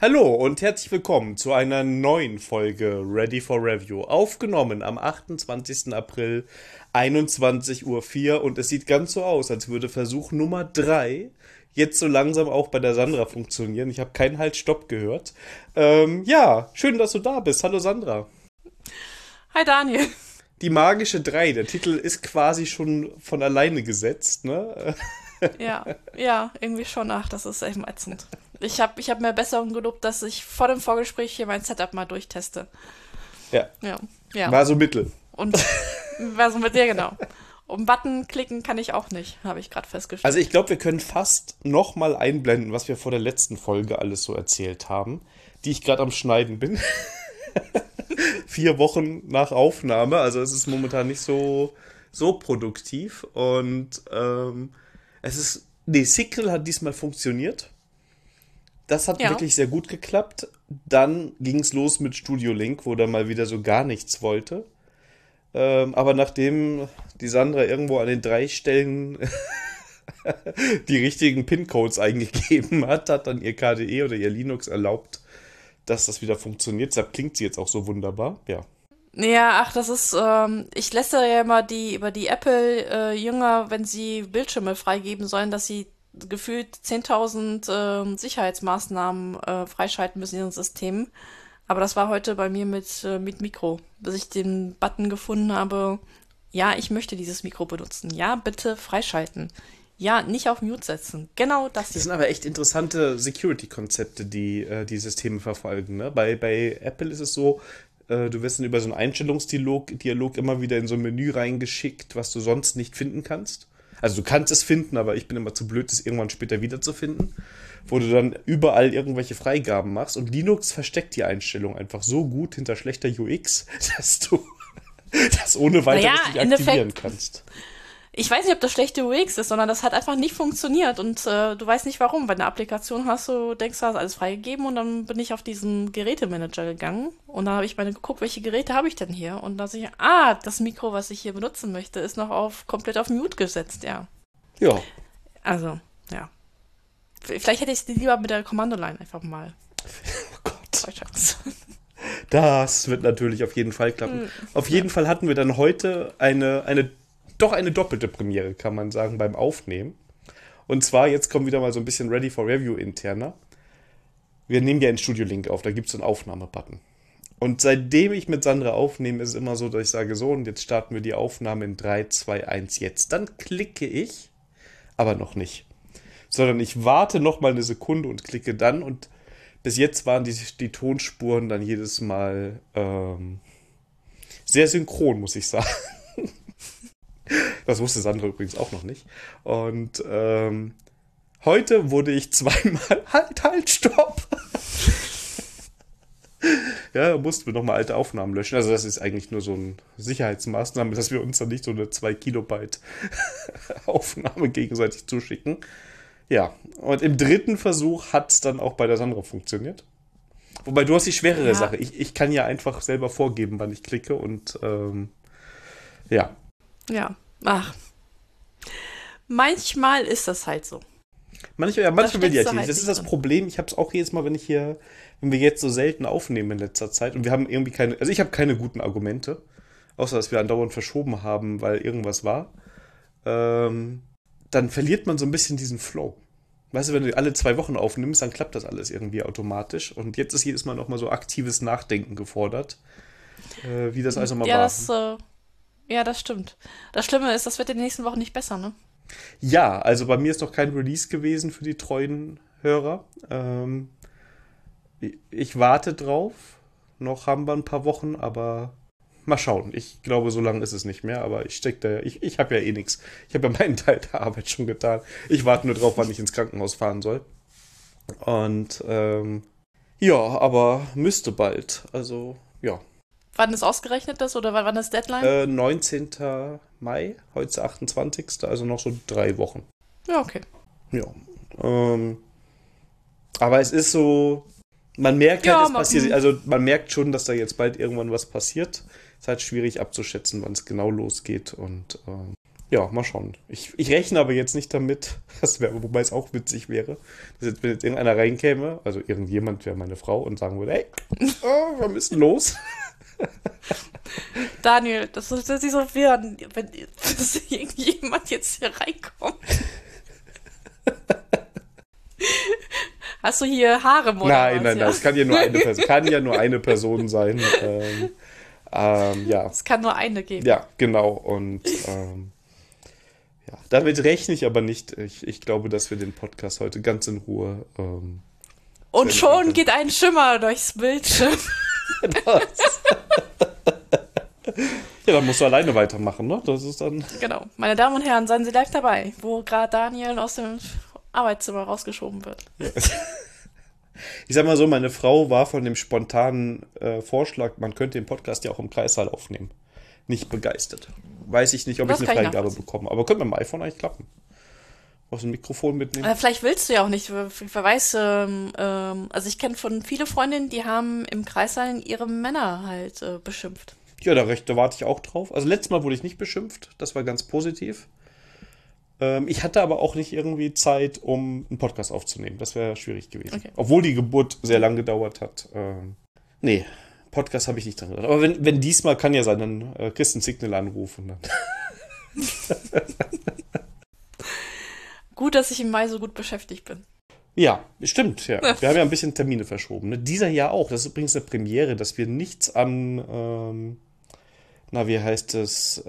Hallo und herzlich willkommen zu einer neuen Folge Ready for Review. Aufgenommen am 28. April, 21:04 Uhr, und es sieht ganz so aus, als würde Versuch Nummer 3 jetzt so langsam auch bei der Sandra funktionieren. Ich habe keinen Halt-Stopp gehört. Ja, schön, dass du da bist. Hallo Sandra. Hi Daniel. Die magische 3, der Titel ist quasi schon von alleine gesetzt, ne? Ja, irgendwie schon. Ach, das ist echt ätzend. Ich hab mir Besserung gelobt, dass ich vor dem Vorgespräch hier mein Setup mal durchteste. Ja, Ja, ja. war so mittel. Und war so mit dir, genau. Um Button klicken kann ich auch nicht, habe ich gerade festgestellt. Also ich glaube, wir können fast nochmal einblenden, was wir vor der letzten Folge alles so erzählt haben, die ich gerade am Schneiden bin. 4 Wochen nach Aufnahme, also es ist momentan nicht so produktiv. Und Signal hat diesmal funktioniert. Das hat Ja. wirklich sehr gut geklappt. Dann ging es los mit Studio Link, wo der mal wieder so gar nichts wollte. Aber nachdem die Sandra irgendwo an den 3 Stellen die richtigen PIN-Codes eingegeben hat, hat dann ihr KDE oder ihr Linux erlaubt, dass das wieder funktioniert. Deshalb klingt sie jetzt auch so wunderbar. Ja. Ja, ach, das ist, ich lästere ja immer über die Apple-Jünger, wenn sie Bildschirme freigeben sollen, dass sie gefühlt 10.000 Sicherheitsmaßnahmen freischalten müssen in ihren Systemen. Aber das war heute bei mir mit Mikro, bis ich den Button gefunden habe. Ja, ich möchte dieses Mikro benutzen. Ja, bitte freischalten. Ja, nicht auf Mute setzen. Genau das Das hier. sind aber echt interessante Security-Konzepte, die die Systeme verfolgen. Ne? Bei Apple ist es so, du wirst dann über so einen Einstellungsdialog immer wieder in so ein Menü reingeschickt, was du sonst nicht finden kannst. Also du kannst es finden, aber ich bin immer zu blöd, es irgendwann später wiederzufinden. Wo du dann überall irgendwelche Freigaben machst. Und Linux versteckt die Einstellung einfach so gut hinter schlechter UX, dass du das ohne Naja, weiteres nicht im aktivieren Endeffekt, kannst. ich weiß nicht, ob das schlechte UX ist, sondern das hat einfach nicht funktioniert und du weißt nicht warum. Bei einer Applikation hast du, denkst du, hast alles freigegeben und dann bin ich auf diesen Gerätemanager gegangen und dann habe ich meine geguckt, welche Geräte habe ich denn hier und da sehe ich, das Mikro, was ich hier benutzen möchte, ist noch komplett auf Mute gesetzt, ja. Ja. Also, ja. Vielleicht hätte ich es lieber mit der Kommandoline einfach mal Oh Gott. freischalten. Das wird natürlich auf jeden Fall klappen. Auf jeden Fall hatten wir dann heute eine doppelte Premiere, kann man sagen, beim Aufnehmen. Und zwar, jetzt kommt wieder mal so ein bisschen Ready for Review interner. Wir nehmen ja in Studio Link auf, da gibt es so einen Aufnahmebutton. Und seitdem ich mit Sandra aufnehme, ist es immer so, dass ich sage, so, und jetzt starten wir die Aufnahme in 3, 2, 1, jetzt. Dann klicke ich, aber noch nicht. Sondern ich warte noch mal eine Sekunde und klicke dann, und bis jetzt waren die Tonspuren dann jedes Mal sehr synchron, muss ich sagen. Das wusste Sandra übrigens auch noch nicht. Und heute wurde ich zweimal halt, stopp. Ja, da mussten wir nochmal alte Aufnahmen löschen. Also das ist eigentlich nur so eine Sicherheitsmaßnahme, dass wir uns dann nicht so eine 2 Kilobyte Aufnahme gegenseitig zuschicken. Ja, und im dritten Versuch hat es dann auch bei der Sandra funktioniert. Wobei, du hast die schwerere Ja, Sache. Ich kann ja einfach selber vorgeben, wann ich klicke, und ja. ja. Ach, manchmal ist das halt so. Da Manchmal will die steckst halt du hier nicht. halt Das ist nicht das drin. Problem. Ich habe es auch jedes Mal, wenn wir jetzt so selten aufnehmen in letzter Zeit, und wir haben irgendwie also ich habe keine guten Argumente, außer dass wir andauernd verschoben haben, weil irgendwas war, ähm, dann verliert man so ein bisschen diesen Flow. Weißt du, wenn du alle 2 Wochen aufnimmst, dann klappt das alles irgendwie automatisch. Und jetzt ist jedes Mal nochmal so aktives Nachdenken gefordert, wie das also mal Ja, war. ja, das stimmt. Das Schlimme ist, das wird in den nächsten Wochen nicht besser, ne? Ja, also bei mir ist noch kein Release gewesen für die treuen Hörer. Ich warte drauf. Noch haben wir ein paar Wochen, aber mal schauen. Ich glaube, so lange ist es nicht mehr, aber ich stecke da, ich habe ja eh nichts. Ich habe ja meinen Teil der Arbeit schon getan. Ich warte nur drauf, wann ich ins Krankenhaus fahren soll. Und ja, aber müsste bald. Also ja. Wann ist ausgerechnet das oder wann ist Deadline? 19. Mai, heute ist der 28. Also noch so 3 Wochen. Ja, okay. Ja. Ähm, aber es ist so, man merkt halt, Ja, es passiert, also man merkt schon, dass da jetzt bald irgendwann was passiert. Es ist halt schwierig abzuschätzen, wann es genau losgeht. Und Ja, mal schauen. Ich rechne aber jetzt nicht damit, wobei es auch witzig wäre, dass jetzt, wenn jetzt irgendeiner reinkäme, also irgendjemand wäre meine Frau und sagen würde, hey, wir müssen los. Daniel, das ist nicht so werden, wenn dass irgendjemand jetzt hier reinkommt. Hast du hier Harem oder Nein, was? nein, es kann ja nur eine Person, sein. Ja. Es kann nur eine geben. Ja, genau. Und ja, damit rechne ich aber nicht. Ich glaube, dass wir den Podcast heute ganz in Ruhe. Und schon geht ein Schimmer durchs Bildschirm. Ja, dann musst du alleine weitermachen, ne? Das ist dann. Genau. Meine Damen und Herren, seien Sie live dabei, wo gerade Daniel aus dem Arbeitszimmer rausgeschoben wird. Ja. Ich sag mal so, meine Frau war von dem spontanen Vorschlag, man könnte den Podcast ja auch im Kreissaal aufnehmen, nicht begeistert. Weiß ich nicht, ob ich eine Freigabe bekomme. Aber könnte mit dem iPhone eigentlich klappen. Brauchst du ein Mikrofon mitnehmen? Vielleicht willst du ja auch nicht. Wer weiß, also ich kenne von viele Freundinnen, die haben im Kreissaal ihre Männer halt beschimpft. Ja, da warte ich auch drauf. Also letztes Mal wurde ich nicht beschimpft. Das war ganz positiv. Ich hatte aber auch nicht irgendwie Zeit, um einen Podcast aufzunehmen. Das wäre schwierig gewesen. Okay. Obwohl die Geburt sehr lang gedauert hat. Nee, Podcast habe ich nicht dran gedacht. Aber wenn diesmal, kann ja sein, dann kriegst du einen Signal anrufen. Dann. Gut, dass ich im Mai so gut beschäftigt bin. Ja, stimmt. Ja. Wir haben ja ein bisschen Termine verschoben. Ne? Dieser Jahr auch. Das ist übrigens eine Premiere, dass wir nichts am wie heißt es,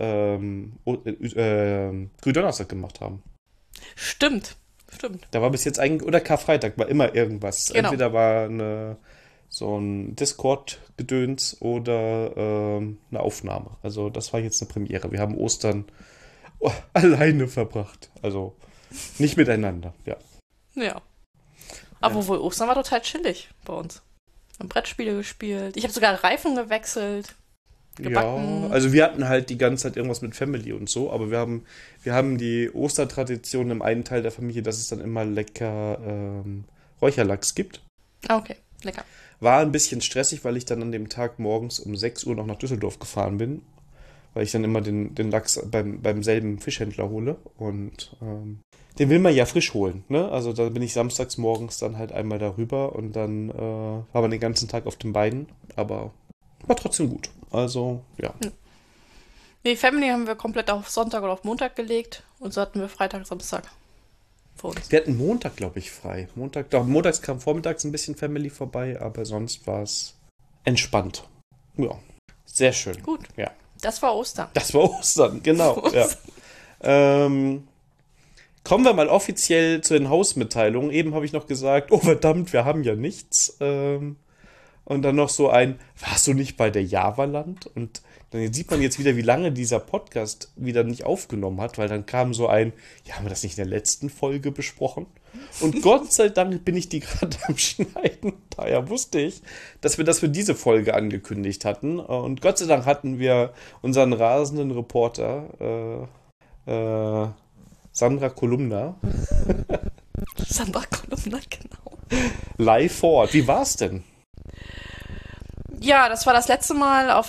Gründonnerstag gemacht haben. Stimmt. Da war bis jetzt eigentlich, oder Karfreitag, war immer irgendwas. Genau. Entweder war so ein Discord-Gedöns oder eine Aufnahme. Also das war jetzt eine Premiere. Wir haben Ostern alleine verbracht. Also nicht miteinander, ja. Ja. Aber wohl Ostern war total chillig bei uns. Wir haben Brettspiele gespielt. Ich habe sogar Reifen gewechselt. Gebacken. Ja, also wir hatten halt die ganze Zeit irgendwas mit Family und so, aber wir haben die Ostertradition im einen Teil der Familie, dass es dann immer lecker Räucherlachs gibt. Okay, lecker. War ein bisschen stressig, weil ich dann an dem Tag morgens um 6 Uhr noch nach Düsseldorf gefahren bin, weil ich dann immer den Lachs beim selben Fischhändler hole und den will man ja frisch holen, ne? Also da bin ich samstags morgens dann halt einmal darüber und dann war man den ganzen Tag auf den Beinen, aber war trotzdem gut. Also, ja. Die Family haben wir komplett auf Sonntag oder auf Montag gelegt und so hatten wir Freitag, Samstag vor uns. Wir hatten Montag, glaube ich, frei. Montags kam vormittags ein bisschen Family vorbei, aber sonst war es entspannt. Ja, sehr schön. Gut. Ja. Das war Ostern. Genau. Ostern. Ja. Kommen wir mal offiziell zu den Hausmitteilungen. Eben habe ich noch gesagt, oh verdammt, wir haben ja nichts. Und dann noch so warst du nicht bei der Javaland? Und dann sieht man jetzt wieder, wie lange dieser Podcast wieder nicht aufgenommen hat, weil dann kam so haben wir das nicht in der letzten Folge besprochen? Und Gott sei Dank bin ich die gerade am Schneiden. Daher wusste ich, dass wir das für diese Folge angekündigt hatten. Und Gott sei Dank hatten wir unseren rasenden Reporter, Sandra Kolumna. Sandra Kolumna, genau. Live vor Ort. Wie war's denn? Ja, das war das letzte Mal auf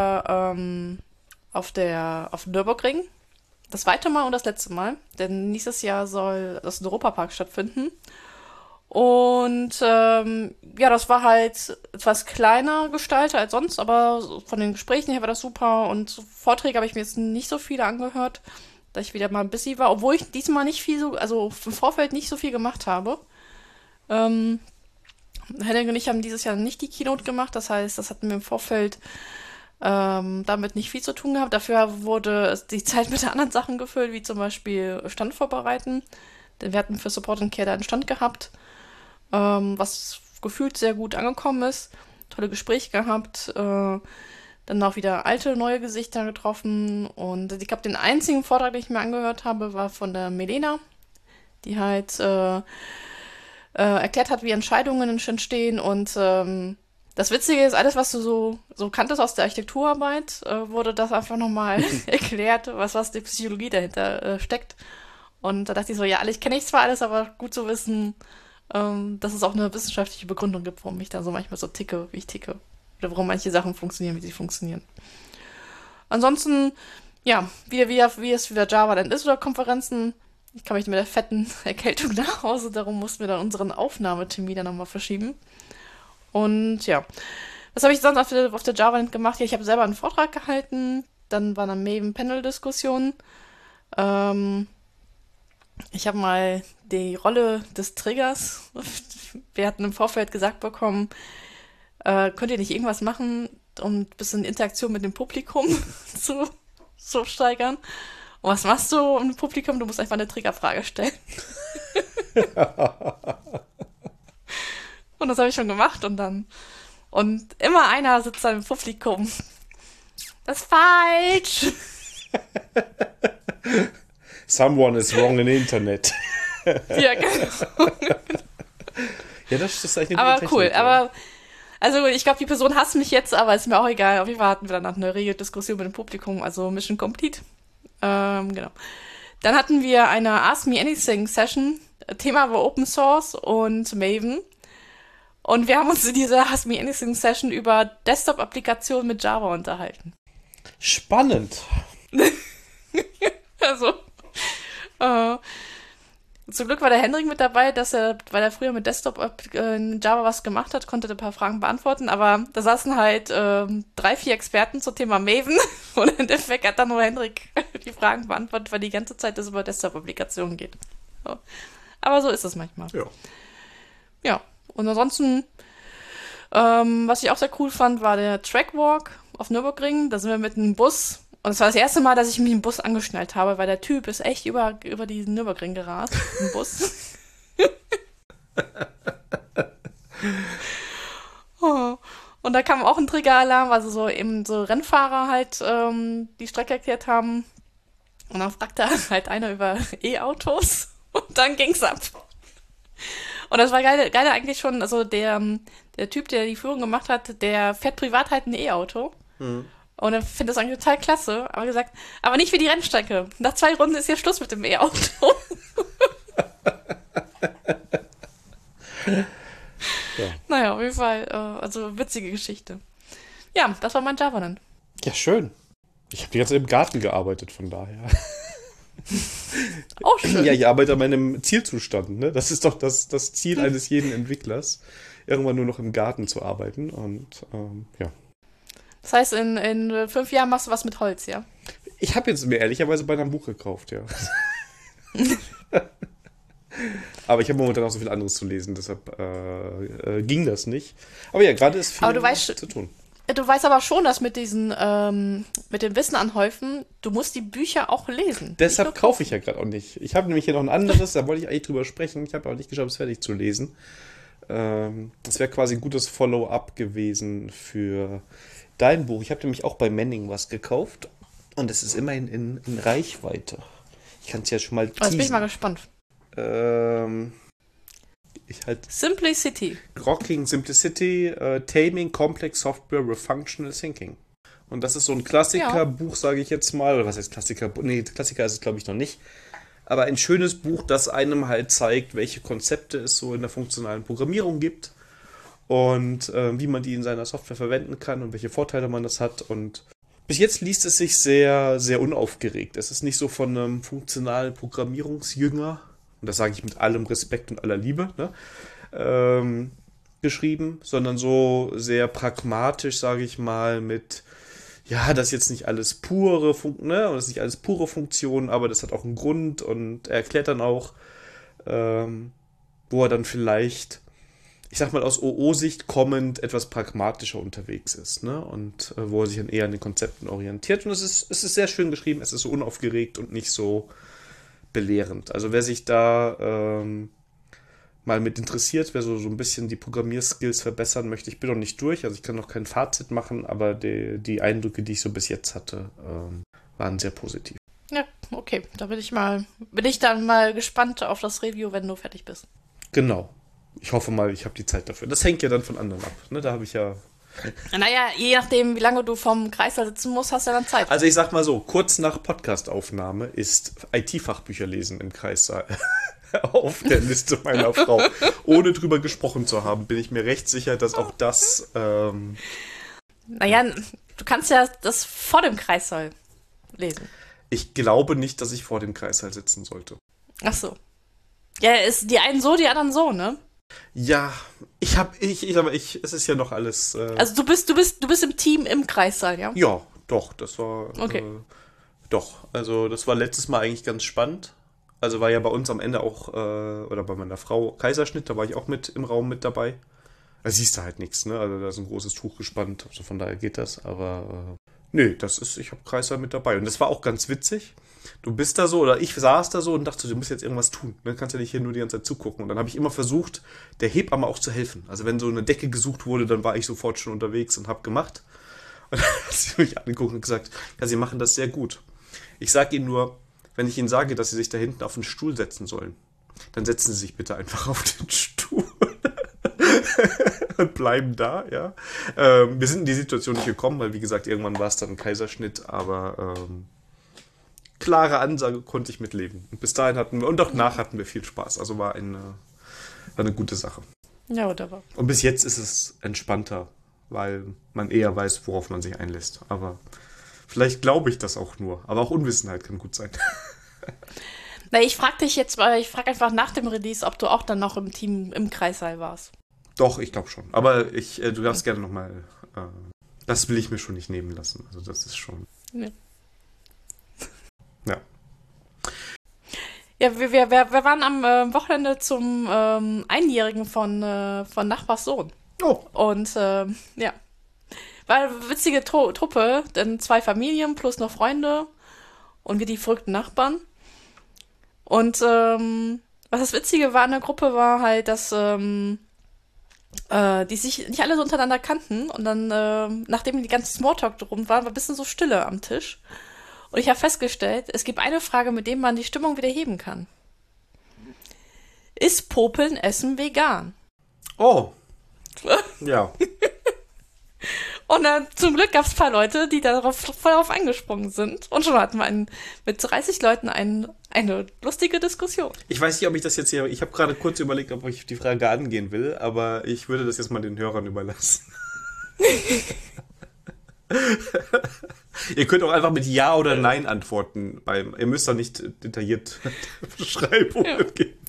Nürburgring. Das zweite Mal und das letzte Mal. Denn nächstes Jahr soll das in Europapark stattfinden. Und das war halt etwas kleiner gestaltet als sonst, aber von den Gesprächen her war das super. Und Vorträge habe ich mir jetzt nicht so viele angehört, da ich wieder mal busy war. Obwohl ich diesmal nicht viel im Vorfeld nicht so viel gemacht habe. Henning und ich haben dieses Jahr nicht die Keynote gemacht, das heißt, das hatten wir im Vorfeld damit nicht viel zu tun gehabt. Dafür wurde die Zeit mit anderen Sachen gefüllt, wie zum Beispiel Stand vorbereiten. Denn wir hatten für Support and Care da einen Stand gehabt, was gefühlt sehr gut angekommen ist. Tolle Gespräche gehabt, dann auch wieder alte, neue Gesichter getroffen. Und ich glaube, den einzigen Vortrag, den ich mir angehört habe, war von der Melena, die halt erklärt hat, wie Entscheidungen entstehen und das Witzige ist, alles, was du so kanntest aus der Architekturarbeit, wurde das einfach nochmal erklärt, was die Psychologie dahinter steckt. Und da dachte ich so, ja, ich kenne zwar alles, aber gut zu wissen, dass es auch eine wissenschaftliche Begründung gibt, warum ich da so manchmal so ticke, wie ich ticke. Oder warum manche Sachen funktionieren, wie sie funktionieren. Ansonsten, Ja, wie es wieder Java dann ist oder Konferenzen. Ich kam mit der fetten Erkältung nach Hause, darum mussten wir dann unseren Aufnahmetermin dann nochmal verschieben. Und ja, was habe ich sonst auf der Java gemacht? Ja, ich habe selber einen Vortrag gehalten, dann war eine Maven-Panel-Diskussion. Ich habe mal die Rolle des Triggers. Wir hatten im Vorfeld gesagt bekommen, könnt ihr nicht irgendwas machen, um ein bisschen Interaktion mit dem Publikum zu steigern? Und was machst du im Publikum? Du musst einfach eine Triggerfrage stellen. Und das habe ich schon gemacht und immer einer sitzt dann im Publikum. Das ist falsch. Someone is wrong in the Internet. Ja, genau. Ja, das ist eigentlich eine Aber gute cool, Technik, aber also ich glaube, die Person hasst mich jetzt, aber ist mir auch egal. Auf jeden Fall hatten wir danach eine rege Diskussion mit dem Publikum, also Mission Complete. Genau. Dann hatten wir eine Ask Me Anything Session. Thema war Open Source und Maven. Und wir haben uns in dieser Ask Me Anything Session über Desktop-Applikationen mit Java unterhalten. Spannend. Also, zum Glück war der Hendrik mit dabei, weil er früher mit Desktop in Java was gemacht hat, konnte ein paar Fragen beantworten, aber da saßen halt 3, 4 Experten zum Thema Maven und im Endeffekt hat dann nur Hendrik die Fragen beantwortet, weil die ganze Zeit es über Desktop-Applikationen geht. So. Aber so ist es manchmal. Ja. Ja, und ansonsten, was ich auch sehr cool fand, war der Trackwalk auf Nürburgring. Da sind wir mit einem Bus. Und es war das erste Mal, dass ich mich im Bus angeschnallt habe, weil der Typ ist echt über diesen Nürburgring gerast im Bus. Oh. Und da kam auch ein Triggeralarm, also so eben so Rennfahrer halt die Strecke erklärt haben. Und dann fragte halt einer über E-Autos und dann ging's ab. Und das war geil eigentlich schon, also der Typ, der die Führung gemacht hat, der fährt privat halt ein E-Auto. Mhm. Und er findet das eigentlich total klasse. Aber gesagt, aber nicht wie die Rennstrecke. Nach 2 Runden ist hier Schluss mit dem E-Auto. Ja. Naja, auf jeden Fall, also witzige Geschichte. Ja, das war mein Java dann. Ja, schön. Ich habe die ganze Zeit im Garten gearbeitet, von daher. Auch schön. Ja, ich arbeite an meinem Zielzustand. Ne? Das ist doch das Ziel eines jeden Entwicklers, irgendwann nur noch im Garten zu arbeiten. Und ja. Das heißt, in 5 Jahren machst du was mit Holz, ja? Ich habe jetzt mir ehrlicherweise bei einem Buch gekauft, ja. Aber ich habe momentan auch so viel anderes zu lesen, deshalb ging das nicht. Aber ja, gerade ist viel zu tun. Du weißt aber schon, dass mit dem Wissen anhäufen, du musst die Bücher auch lesen. Deshalb kaufe ich ja gerade auch nicht. Ich habe nämlich hier noch ein anderes, da wollte ich eigentlich drüber sprechen. Ich habe auch nicht geschafft, es fertig zu lesen. Das wäre quasi ein gutes Follow-up gewesen für dein Buch. Ich habe nämlich auch bei Manning was gekauft und es ist immerhin in Reichweite. Ich kann es ja schon mal teasen. Jetzt bin ich mal gespannt. Simplicity. Rocking Simplicity, Taming Complex Software with Functional Thinking. Und das ist so ein Klassikerbuch, sage ich jetzt mal. Oder was heißt Klassiker? Nee, Klassiker ist es, glaube ich, noch nicht. Aber ein schönes Buch, das einem halt zeigt, welche Konzepte es so in der funktionalen Programmierung gibt. Und wie man die in seiner Software verwenden kann und welche Vorteile man das hat. Und bis jetzt liest es sich sehr, sehr unaufgeregt. Es ist nicht so von einem funktionalen Programmierungsjünger, und das sage ich mit allem Respekt und aller Liebe, ne, geschrieben, sondern so sehr pragmatisch, sage ich mal, mit, ja, das ist jetzt nicht alles pure das ist nicht alles pure Funktionen, aber das hat auch einen Grund und er erklärt dann auch, wo er dann vielleicht, ich sag mal, aus OO-Sicht kommend etwas pragmatischer unterwegs ist, ne? Und wo er sich dann eher an den Konzepten orientiert. Und es ist sehr schön geschrieben, es ist so unaufgeregt und nicht so belehrend. Also wer sich da mal mit interessiert, wer so ein bisschen die Programmierskills verbessern möchte, ich bin noch nicht durch, also ich kann noch kein Fazit machen, aber die Eindrücke, die ich so bis jetzt hatte, waren sehr positiv. Ja, okay. Da bin ich dann mal gespannt auf das Review, wenn du fertig bist. Genau. Ich hoffe mal, ich habe die Zeit dafür. Das hängt ja dann von anderen ab. Ne? Da habe ich ja... Naja, je nachdem, wie lange du vom Kreislauf sitzen musst, hast du dann Zeit. Also ich sag mal so, kurz nach Podcastaufnahme ist IT-Fachbücher lesen im Kreissaal auf der Liste meiner Frau. Ohne drüber gesprochen zu haben, bin ich mir recht sicher, dass auch das... Naja, du kannst ja das vor dem Kreissaal. lesen. Ich glaube nicht, dass ich vor dem Kreissaal sitzen sollte. Ach so. Ja, ist die einen so, die anderen so, ne? Ja, es ist ja noch alles. Also du bist im Team im Kreissaal, ja? Ja, doch, das war. Okay. Doch, also das war letztes Mal eigentlich ganz spannend. Also war ja bei uns am Ende auch, oder bei meiner Frau Kaiserschnitt, da war ich auch mit im Raum mit dabei. Da siehst du halt nichts, ne? Also da ist ein großes Tuch gespannt, also von daher geht das, aber nee, ich habe Kreissaal mit dabei. Und das war auch ganz witzig. Du bist da so, oder ich saß da so und dachte, du musst jetzt irgendwas tun. Du kannst ja nicht hier nur die ganze Zeit zugucken. Und dann habe ich immer versucht, der Hebamme auch zu helfen. Also wenn so eine Decke gesucht wurde, dann war ich sofort schon unterwegs und habe gemacht. Und dann hat sie mich angeguckt und gesagt, ja, sie machen das sehr gut. Ich sage Ihnen nur, wenn ich Ihnen sage, dass Sie sich da hinten auf den Stuhl setzen sollen, dann setzen Sie sich bitte einfach auf den Stuhl. Und bleiben da, ja. Wir sind in die Situation nicht gekommen, weil wie gesagt, irgendwann war es dann ein Kaiserschnitt, aber klare Ansage konnte ich mitleben. Und bis dahin und auch nach hatten wir viel Spaß. Also war eine gute Sache. Ja, wunderbar. Und bis jetzt ist es entspannter, weil man eher weiß, worauf man sich einlässt. Aber vielleicht glaube ich das auch nur. Aber auch Unwissenheit kann gut sein. Na, ich frage dich jetzt, weil ich frage einfach nach dem Release, ob du auch dann noch im Team im Kreissaal warst. Doch, ich glaube schon. Aber du darfst gerne nochmal. Das will ich mir schon nicht nehmen lassen. Also das ist schon. Nee. Ja. Ja, wir waren am Wochenende zum Einjährigen von Nachbars Sohn. Oh. Und ja. War eine witzige Truppe, denn 2 Familien plus noch Freunde und wir die verrückten Nachbarn. Und was das Witzige war an der Gruppe war halt, dass die sich nicht alle so untereinander kannten und dann, nachdem die ganze Smalltalk drum war ein bisschen so Stille am Tisch. Und ich habe festgestellt, es gibt eine Frage, mit der man die Stimmung wieder heben kann. Ist Popeln Essen vegan? Oh. Ja. Und zum Glück gab es ein paar Leute, die voll darauf angesprungen sind. Und schon hatten wir mit 30 Leuten eine lustige Diskussion. Ich weiß nicht, ob ich das jetzt hier. Ich habe gerade kurz überlegt, ob ich die Frage angehen will, aber ich würde das jetzt mal den Hörern überlassen. Ihr könnt auch einfach mit Ja oder Nein antworten. Ihr müsst doch nicht detailliert Beschreibungen geben.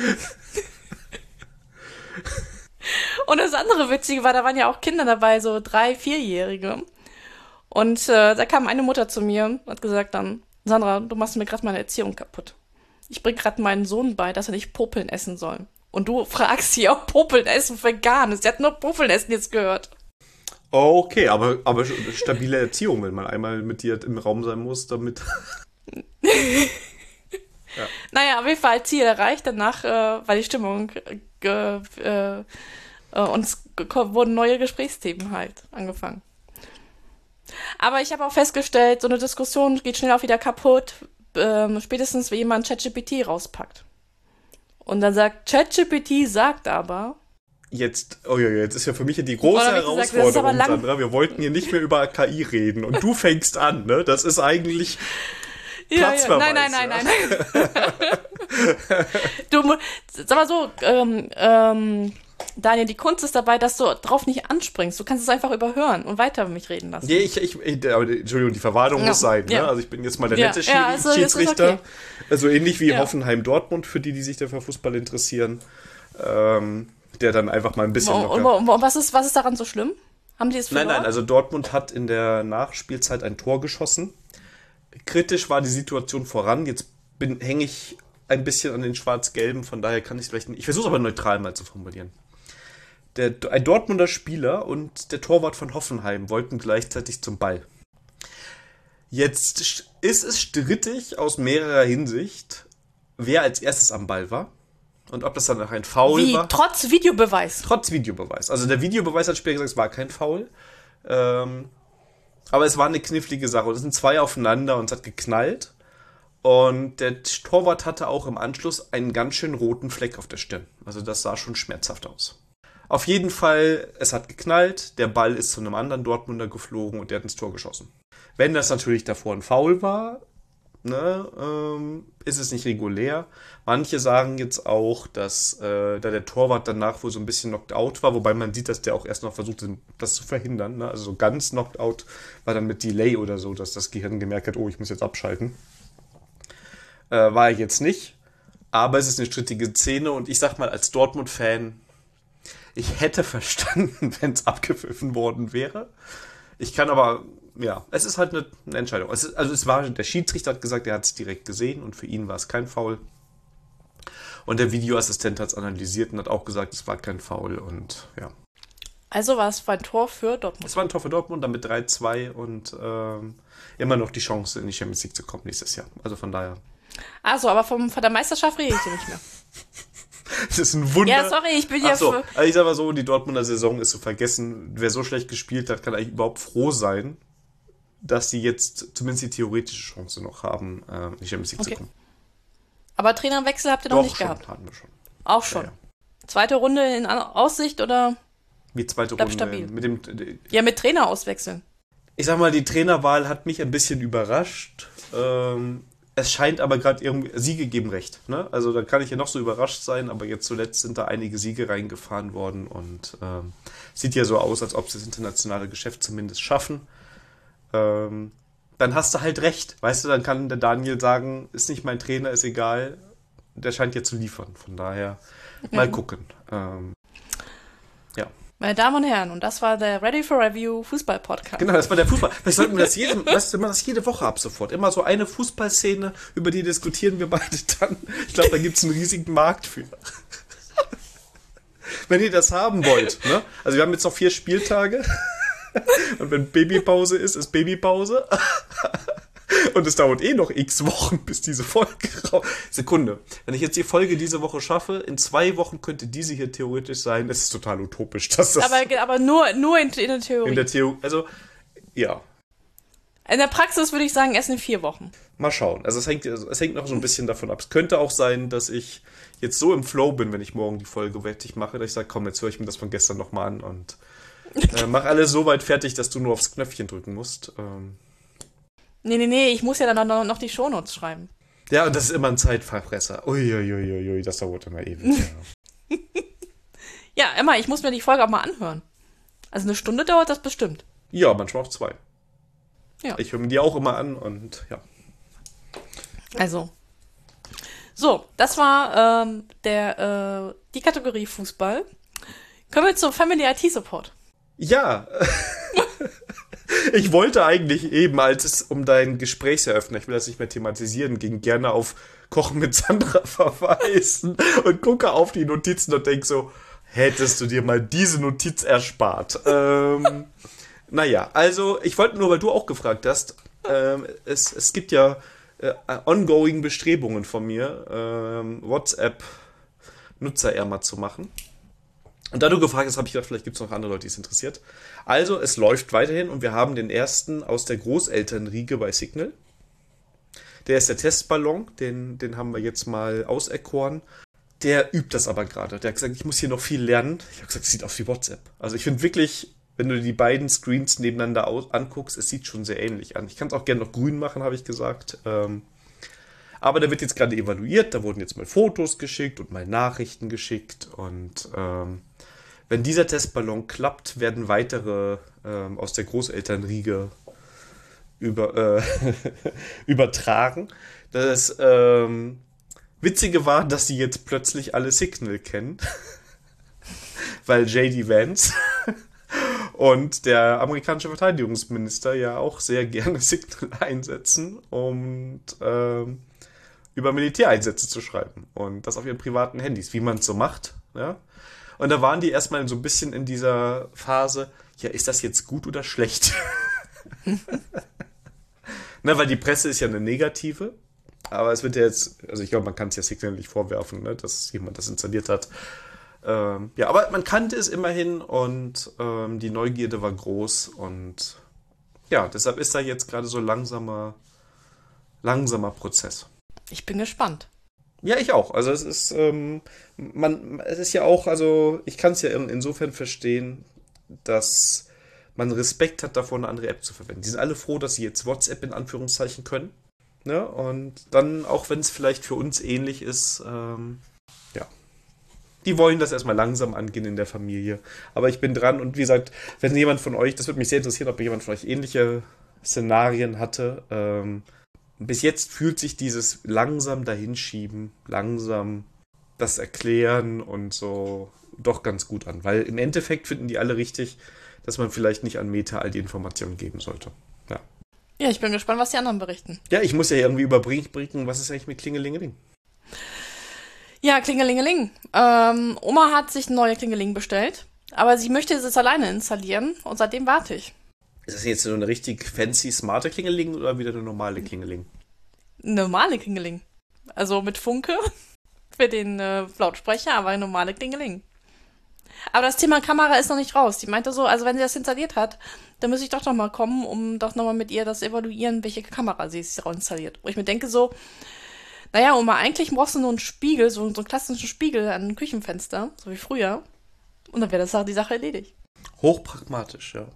Und das andere Witzige war, da waren ja auch Kinder dabei, so 3-, 4-Jährige. Und da kam eine Mutter zu mir und hat gesagt dann, Sandra, du machst mir gerade meine Erziehung kaputt. Ich bring gerade meinen Sohn bei, dass er nicht Popeln essen soll. Und du fragst sie, ob Popeln essen vegan ist. Sie hat nur Popeln essen jetzt gehört. Okay, aber stabile Erziehung, wenn man einmal mit dir im Raum sein muss, damit... Ja. Naja, auf jeden Fall Ziel erreicht. Danach war die Stimmung uns wurden neue Gesprächsthemen halt angefangen. Aber ich habe auch festgestellt, so eine Diskussion geht schnell auch wieder kaputt, spätestens wenn jemand ChatGPT rauspackt. Und dann sagt, ChatGPT sagt aber... Jetzt ist ja für mich die große Herausforderung, Sandra. Wir wollten hier nicht mehr über KI reden und du fängst an, ne? Das ist eigentlich... Platzverweis. Nein. Du, sag mal so, Daniel, die Kunst ist dabei, dass du drauf nicht anspringst. Du kannst es einfach überhören und weiter mit mich reden lassen. Nee, aber Entschuldigung, die Verwarnung muss sein. Ja. Ne? Also ich bin jetzt mal der nette also Schiedsrichter. Okay. Also ähnlich wie Ja. Hoffenheim-Dortmund, für die sich dafür Fußball interessieren. Der dann einfach mal ein bisschen Und was ist daran so schlimm? Haben die es verloren? Nein, also Dortmund hat in der Nachspielzeit ein Tor geschossen. Kritisch war die Situation voran. Jetzt hänge ich ein bisschen an den Schwarz-Gelben, von daher kann ich es vielleicht nicht. Ich versuche es aber neutral mal zu formulieren. Ein Dortmunder Spieler und der Torwart von Hoffenheim wollten gleichzeitig zum Ball. Jetzt ist es strittig aus mehrerer Hinsicht, wer als erstes am Ball war und ob das dann auch ein Foul war. Trotz Videobeweis? Trotz Videobeweis. Also der Videobeweis hat später gesagt, es war kein Foul. Aber es war eine knifflige Sache. Es sind 2 aufeinander und es hat geknallt. Und der Torwart hatte auch im Anschluss einen ganz schön roten Fleck auf der Stirn. Also das sah schon schmerzhaft aus. Auf jeden Fall, es hat geknallt, der Ball ist zu einem anderen Dortmunder geflogen und der hat ins Tor geschossen. Wenn das natürlich davor ein Foul war, ne, ist es nicht regulär. Manche sagen jetzt auch, dass da der Torwart danach wohl so ein bisschen knocked out war, wobei man sieht, dass der auch erst noch versucht, das zu verhindern. Ne? Also so ganz knocked out war dann mit Delay oder so, dass das Gehirn gemerkt hat, oh, ich muss jetzt abschalten. War er jetzt nicht. Aber es ist eine strittige Szene und ich sag mal, als Dortmund-Fan, ich hätte verstanden, wenn es abgepfiffen worden wäre. Ich kann aber, ja, es ist halt eine Entscheidung. Der Schiedsrichter hat gesagt, er hat es direkt gesehen und für ihn war es kein Foul. Und der Videoassistent hat es analysiert und hat auch gesagt, es war kein Foul und ja. Also war es ein Tor für Dortmund? Es war ein Tor für Dortmund, damit 3-2 und immer noch die Chance, in die Champions League zu kommen nächstes Jahr. Also von daher. Also, aber von der Meisterschaft rede ich hier nicht mehr. Das ist ein Wunder. Ja, sorry, ich bin ja so. Also ich sag mal so, die Dortmunder Saison ist zu vergessen. Wer so schlecht gespielt hat, kann eigentlich überhaupt froh sein, dass sie jetzt zumindest die theoretische Chance noch haben, in die Champions League zu kommen. Aber Trainerwechsel habt ihr noch nicht gehabt? Hatten wir schon. Auch schon. Ja. Zweite Runde in Aussicht oder? Wie zweite Bleibt Runde? Stabil. Mit Trainer auswechseln. Ich sag mal, die Trainerwahl hat mich ein bisschen überrascht. Es scheint aber gerade irgendwie, Siege geben recht. Ne? Also da kann ich ja noch so überrascht sein, aber jetzt zuletzt sind da einige Siege reingefahren worden und sieht ja so aus, als ob sie das internationale Geschäft zumindest schaffen. Dann hast du halt recht. Weißt du, dann kann der Daniel sagen, ist nicht mein Trainer, ist egal. Der scheint ja zu liefern. Von daher mal gucken. Ja. Meine Damen und Herren, und das war der Ready for Review Fußball-Podcast. Genau, das war der Fußball. Vielleicht sollten wir das jede Woche ab sofort. Immer so eine Fußballszene, über die diskutieren wir beide dann. Ich glaube, da gibt es einen riesigen Markt für. Wenn ihr das haben wollt. Ne? Also wir haben jetzt noch 4 Spieltage. Und wenn Babypause ist Babypause. Und es dauert noch x Wochen, bis diese Folge raus. Sekunde. Wenn ich jetzt die Folge diese Woche schaffe, in 2 Wochen könnte diese hier theoretisch sein. Das ist total utopisch. Dass das aber nur in der Theorie. In der Theorie, also, ja. In der Praxis würde ich sagen, erst in 4 Wochen. Mal schauen. Also es hängt noch so ein bisschen davon ab. Es könnte auch sein, dass ich jetzt so im Flow bin, wenn ich morgen die Folge fertig mache, dass ich sage, komm, jetzt höre ich mir das von gestern nochmal an und mach alles so weit fertig, dass du nur aufs Knöpfchen drücken musst. Nee, ich muss ja dann noch die Shownotes schreiben. Ja, und das ist immer ein Zeitverfresser. Uiuiuiui, das dauert immer ewig. Ja. Ja, Emma, ich muss mir die Folge auch mal anhören. Also 1 Stunde dauert das bestimmt. Ja, manchmal auch 2. Ja. Ich höre mir die auch immer an und ja. Also. So, das war die Kategorie Fußball. Kommen wir zum Family IT Support. Ja. Ich wollte eigentlich eben, als es um dein Gesprächseröffner, ich will das nicht mehr thematisieren, ging, gerne auf Kochen mit Sandra verweisen und gucke auf die Notizen und denke so, hättest du dir mal diese Notiz erspart. Naja, also ich wollte nur, weil du auch gefragt hast, es gibt ja ongoing Bestrebungen von mir, WhatsApp-Nutzerärmer zu machen. Und da du gefragt hast, habe ich gedacht, vielleicht gibt es noch andere Leute, die es interessiert. Also, es läuft weiterhin und wir haben den ersten aus der Großelternriege bei Signal. Der ist der Testballon, den haben wir jetzt mal auserkoren. Der übt das aber gerade. Der hat gesagt, ich muss hier noch viel lernen. Ich habe gesagt, es sieht aus wie WhatsApp. Also ich finde wirklich, wenn du die beiden Screens nebeneinander anguckst, es sieht schon sehr ähnlich an. Ich kann es auch gerne noch grün machen, habe ich gesagt. Aber der wird jetzt gerade evaluiert. Da wurden jetzt mal Fotos geschickt und mal Nachrichten geschickt und wenn dieser Testballon klappt, werden weitere aus der Großelternriege übertragen. Das Witzige war, dass sie jetzt plötzlich alle Signal kennen, weil J.D. Vance und der amerikanische Verteidigungsminister ja auch sehr gerne Signal einsetzen, um über Militäreinsätze zu schreiben und das auf ihren privaten Handys, wie man es so macht, ja. Und da waren die erstmal so ein bisschen in dieser Phase, ja, ist das jetzt gut oder schlecht? Na, weil die Presse ist ja eine negative, aber es wird ja jetzt, also ich glaube, man kann es ja Signal nicht vorwerfen, ne, dass jemand das installiert hat. Ja, aber man kannte es immerhin und die Neugierde war groß und ja, deshalb ist da jetzt gerade so langsamer Prozess. Ich bin gespannt. Ja, ich auch. Also es ist, es ist ja auch, also ich kann es ja insofern verstehen, dass man Respekt hat davor, eine andere App zu verwenden. Die sind alle froh, dass sie jetzt WhatsApp in Anführungszeichen können. Ne? Und dann, auch wenn es vielleicht für uns ähnlich ist, ja. Die wollen das erstmal langsam angehen in der Familie. Aber ich bin dran und wie gesagt, wenn jemand von euch, das würde mich sehr interessieren, ob jemand von euch ähnliche Szenarien hatte. Bis jetzt fühlt sich dieses langsam dahinschieben, langsam das Erklären und so doch ganz gut an. Weil im Endeffekt finden die alle richtig, dass man vielleicht nicht an Meta all die Informationen geben sollte. Ja. Ja, ich bin gespannt, was die anderen berichten. Ja, ich muss ja irgendwie überbringen, was ist eigentlich mit Klingelingeling? Ja, Klingelingeling. Oma hat sich eine neue Klingeling bestellt, aber sie möchte es alleine installieren und seitdem warte ich. Ist das jetzt so eine richtig fancy, smarte Klingeling oder wieder eine normale Klingeling? Normale Klingeling. Also mit Funke für den Lautsprecher, aber eine normale Klingeling. Aber das Thema Kamera ist noch nicht raus. Die meinte so, also wenn sie das installiert hat, dann müsste ich doch noch mal kommen, um doch noch mal mit ihr das evaluieren, welche Kamera sie sich installiert. Wo ich mir denke so, naja, Oma, eigentlich brauchst du nur einen Spiegel, so einen klassischen Spiegel an einem Küchenfenster, so wie früher. Und dann wäre das die Sache erledigt. Hochpragmatisch, ja.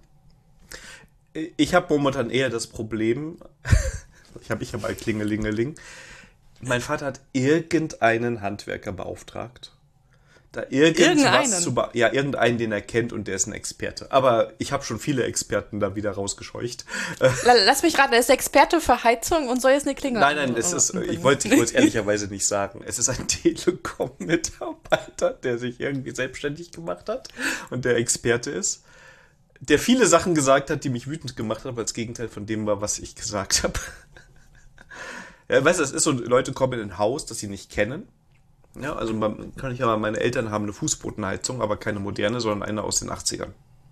Ich habe momentan eher das Problem, ich habe mal Klingelingeling. Mein Vater hat irgendeinen Handwerker beauftragt. Da irgendwas irgendeinen, den er kennt und der ist ein Experte. Aber ich habe schon viele Experten da wieder rausgescheucht. Lass mich raten, er ist Experte für Heizung und soll jetzt eine Klingel. Nein, ich wollte es ehrlicherweise nicht sagen. Es ist ein Telekom-Mitarbeiter, der sich irgendwie selbstständig gemacht hat und der Experte ist. Der viele Sachen gesagt hat, die mich wütend gemacht haben, aber das Gegenteil von dem war, was ich gesagt habe. Ja, weißt du, das ist so, Leute kommen in ein Haus, das sie nicht kennen. Ja, also meine Eltern haben eine Fußbodenheizung, aber keine moderne, sondern eine aus den 80ern.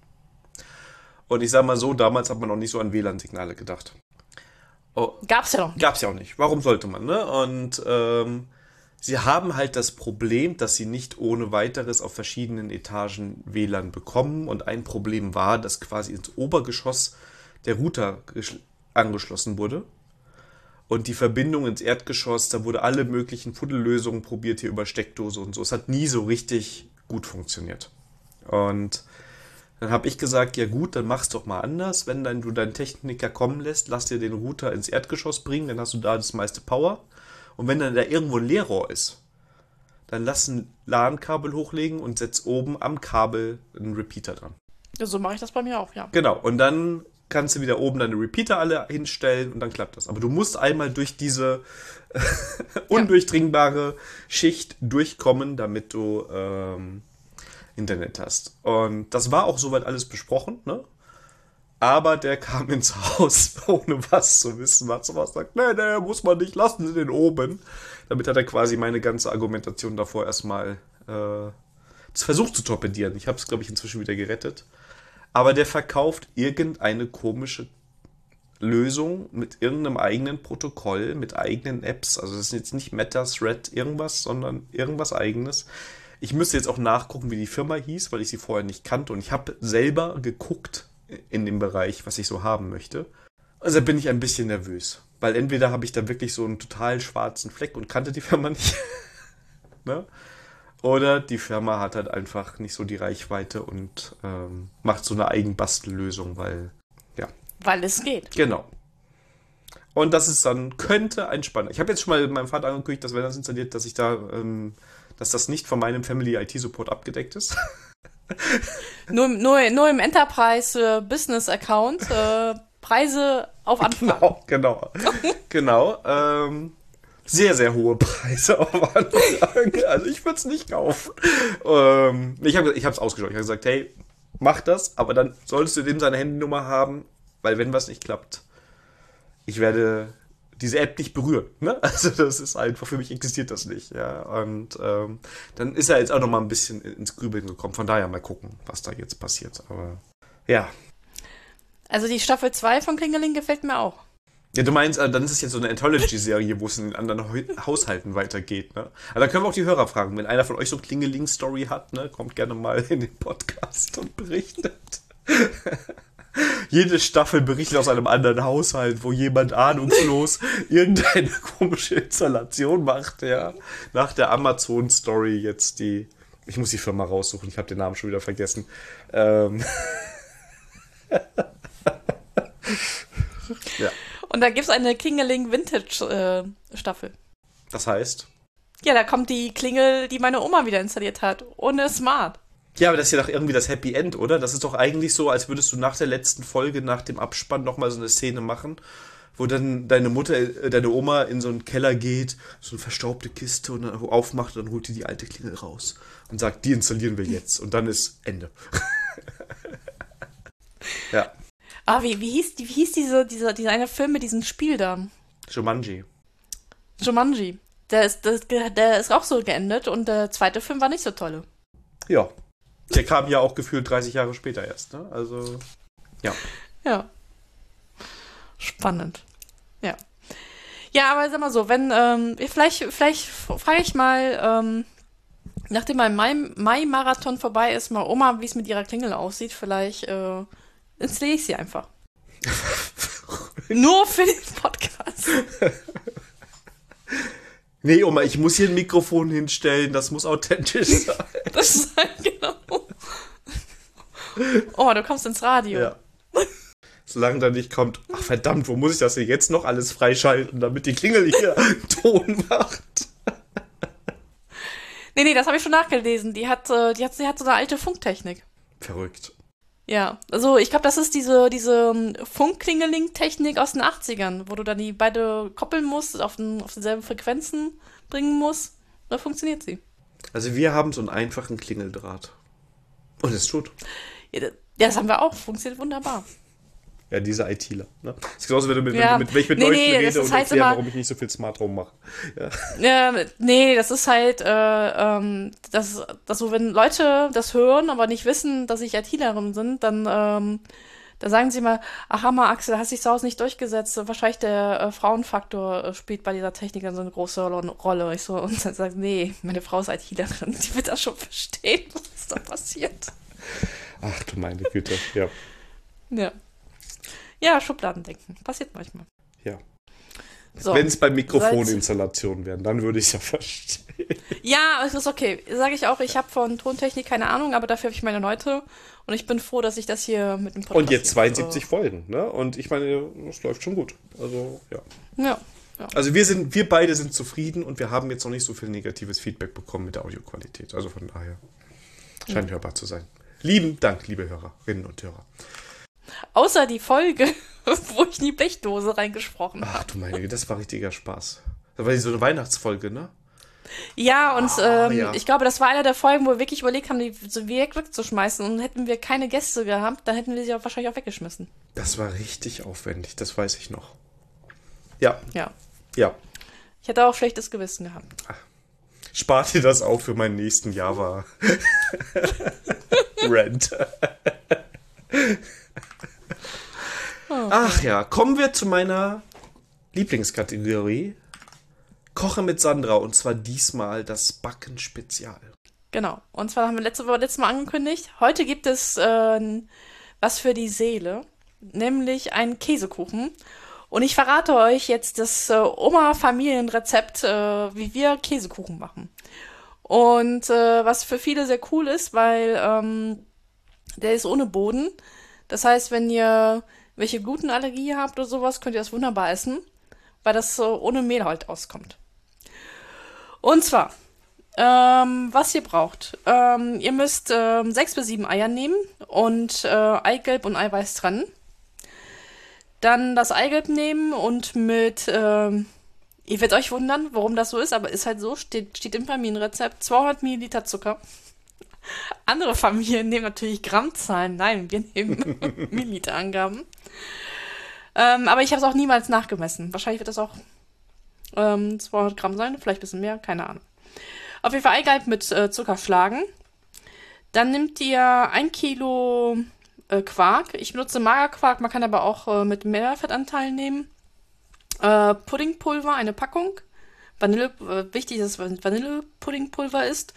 Und ich sag mal so, damals hat man noch nicht so an WLAN-Signale gedacht. Oh, Gab's ja noch. Gab's ja auch nicht. Warum sollte man, ne? Und sie haben halt das Problem, dass sie nicht ohne weiteres auf verschiedenen Etagen WLAN bekommen. Und ein Problem war, dass quasi ins Obergeschoss der Router angeschlossen wurde. Und die Verbindung ins Erdgeschoss, da wurde alle möglichen Fuddellösungen probiert hier über Steckdose und so. Es hat nie so richtig gut funktioniert. Und dann habe ich gesagt, ja gut, dann mach's doch mal anders. Wenn du deinen Techniker kommen lässt, lass dir den Router ins Erdgeschoss bringen, dann hast du da das meiste Power. Und wenn dann da irgendwo ein Leerrohr ist, dann lass ein LAN-Kabel hochlegen und setz oben am Kabel einen Repeater dran. Ja, so mache ich das bei mir auch, ja. Genau, und dann kannst du wieder oben deine Repeater alle hinstellen und dann klappt das. Aber du musst einmal durch diese undurchdringbare Schicht durchkommen, damit du Internet hast. Und das war auch soweit alles besprochen, ne? Aber der kam ins Haus, ohne was zu wissen. Was sagt, nee, muss man nicht, lassen Sie den oben. Damit hat er quasi meine ganze Argumentation davor erstmal versucht zu torpedieren. Ich habe es, glaube ich, inzwischen wieder gerettet. Aber der verkauft irgendeine komische Lösung mit irgendeinem eigenen Protokoll, mit eigenen Apps. Also das ist jetzt nicht Meta, Thread, irgendwas, sondern irgendwas eigenes. Ich müsste jetzt auch nachgucken, wie die Firma hieß, weil ich sie vorher nicht kannte. Und ich habe selber geguckt in dem Bereich, was ich so haben möchte. Also da bin ich ein bisschen nervös. Weil entweder habe ich da wirklich so einen total schwarzen Fleck und kannte die Firma nicht. Ne? Oder die Firma hat halt einfach nicht so die Reichweite und macht so eine Eigenbastellösung, weil es geht. Genau. Und das ist dann, könnte ein spannender. Ich habe jetzt schon mal meinem Vater angekündigt, dass wenn das installiert, dass ich da, dass das nicht von meinem Family IT Support abgedeckt ist. nur im Enterprise Business Account Preise auf Anfrage. Genau. Sehr, sehr hohe Preise auf Anfrage. Also ich würde es nicht kaufen. Ich habe es ausgeschaut. Ich habe gesagt, hey, mach das, aber dann solltest du dem seine Handynummer haben, weil wenn was nicht klappt, ich werde diese App nicht berühren. Ne? Also das ist einfach, für mich existiert das nicht. Ja? Und dann ist er jetzt auch noch mal ein bisschen ins Grübeln gekommen. Von daher mal gucken, was da jetzt passiert. Aber ja. Also die Staffel 2 von Klingeling gefällt mir auch. Ja, du meinst, dann ist es jetzt so eine Anthology-Serie, wo es in den anderen Haushalten weitergeht, ne? Aber da können wir auch die Hörer fragen. Wenn einer von euch so eine Klingeling-Story hat, ne, kommt gerne mal in den Podcast und berichtet. Jede Staffel berichtet aus einem anderen Haushalt, wo jemand ahnungslos irgendeine komische Installation macht, ja. Nach der Amazon-Story jetzt ich muss die Firma raussuchen, ich habe den Namen schon wieder vergessen. Ja. Und da gibt es eine Klingeling-Vintage-Staffel. Das heißt? Ja, da kommt die Klingel, die meine Oma wieder installiert hat. Ohne Smart. Ja, aber das ist ja doch irgendwie das Happy End, oder? Das ist doch eigentlich so, als würdest du nach der letzten Folge, nach dem Abspann nochmal so eine Szene machen, wo dann deine Oma in so einen Keller geht, so eine verstaubte Kiste und dann aufmacht und dann holt die alte Klingel raus und sagt, die installieren wir jetzt. Und dann ist Ende. Ja. Ah, wie hieß dieser eine Film mit diesem Spiel da? Jumanji. Der ist auch so geendet und der zweite Film war nicht so toll. Ja. Der kam ja auch gefühlt 30 Jahre später erst, ne? Also, ja. Ja. Spannend. Ja. Ja, aber sag mal so, wenn, vielleicht frage ich mal, nachdem mein Mai-Marathon vorbei ist, mal Oma, wie es mit ihrer Klingel aussieht, vielleicht installiere ich sie einfach. Nur für den Podcast. Nee, Oma, ich muss hier ein Mikrofon hinstellen, das muss authentisch sein. Das ist halt genau. Oma, du kommst ins Radio. Ja. Solange da nicht kommt, ach verdammt, wo muss ich das denn jetzt noch alles freischalten, damit die Klingel hier Ton macht? Nee, das habe ich schon nachgelesen. Die hat so eine alte Funktechnik. Verrückt. Ja, also ich glaube, das ist diese Funkklingeling-Technik aus den 80ern, wo du dann die beide koppeln musst, auf dieselben Frequenzen bringen musst. Da funktioniert sie. Also wir haben so einen einfachen Klingeldraht. Und es tut. Ja, das haben wir auch. Funktioniert wunderbar. Ja, diese ITler. Ne? Das ist genauso, wenn du mit Leuten nee, rede und heißt erkläre, warum ich nicht so viel Smart Home mache. Ja. Nee, das ist halt, dass so, wenn Leute das hören, aber nicht wissen, dass ich ITlerin sind, dann da sagen sie mal, ach Hammer, Axel, hast dich zu Hause nicht durchgesetzt. Wahrscheinlich der Frauenfaktor spielt bei dieser Technik so eine große Rolle. Und dann sagt, nee, meine Frau ist ITlerin, die wird das schon verstehen, was da passiert. Ach du meine Güte, ja. Ja. Ja, Schubladendenken. Passiert manchmal. Ja. So, wenn es bei Mikrofoninstallationen wären, dann würde ich es ja verstehen. Ja, es ist okay. Sage ich auch, ich habe von Tontechnik keine Ahnung, aber dafür habe ich meine Leute und ich bin froh, dass ich das hier mit dem Podcast... Und jetzt 72 Folgen, ne? Und ich meine, es läuft schon gut. Also, ja. Ja. Also wir beide sind zufrieden und wir haben jetzt noch nicht so viel negatives Feedback bekommen mit der Audioqualität. Also von daher scheint hörbar zu sein. Lieben Dank, liebe Hörerinnen und Hörer. Außer die Folge, wo ich in die Blechdose reingesprochen habe. Ach du meine Güte, das war richtiger Spaß. Das war so eine Weihnachtsfolge, ne? Ja, und ja. Ich glaube, das war einer der Folgen, wo wir wirklich überlegt haben, die so wegzuschmeißen. Und hätten wir keine Gäste gehabt, dann hätten wir sie auch wahrscheinlich auch weggeschmissen. Das war richtig aufwendig, das weiß ich noch. Ja. Ja. Ja. Ich hätte auch schlechtes Gewissen gehabt. Spart dir das auch für meinen nächsten Java Rant. Ach ja, kommen wir zu meiner Lieblingskategorie. Koche mit Sandra und zwar diesmal das Backen-Spezial. Genau. Und zwar haben wir letztes Mal angekündigt, heute gibt es was für die Seele, nämlich einen Käsekuchen. Und ich verrate euch jetzt das Oma-Familienrezept, wie wir Käsekuchen machen. Und was für viele sehr cool ist, weil der ist ohne Boden. Das heißt, wenn ihr welche Glutenallergie habt oder sowas, könnt ihr das wunderbar essen, weil das ohne Mehl halt auskommt. Und zwar, was ihr braucht. Ihr müsst 6 bis 7 Eier nehmen und Eigelb und Eiweiß trennen. Dann das Eigelb nehmen und mit, ihr werdet euch wundern, warum das so ist, aber ist halt so, steht im Familienrezept, 200 Milliliter Zucker. Andere Familien nehmen natürlich Grammzahlen. Nein, wir nehmen Milliliterangaben. Aber ich habe es auch niemals nachgemessen. Wahrscheinlich wird das auch 200 Gramm sein, vielleicht ein bisschen mehr, keine Ahnung. Auf jeden Fall Eigelb mit Zucker schlagen. Dann nehmt ihr 1 Kilo Quark. Ich benutze Magerquark, man kann aber auch mit Mehrfettanteil nehmen. Puddingpulver, eine Packung. Wichtig ist, dass Vanillepuddingpulver ist.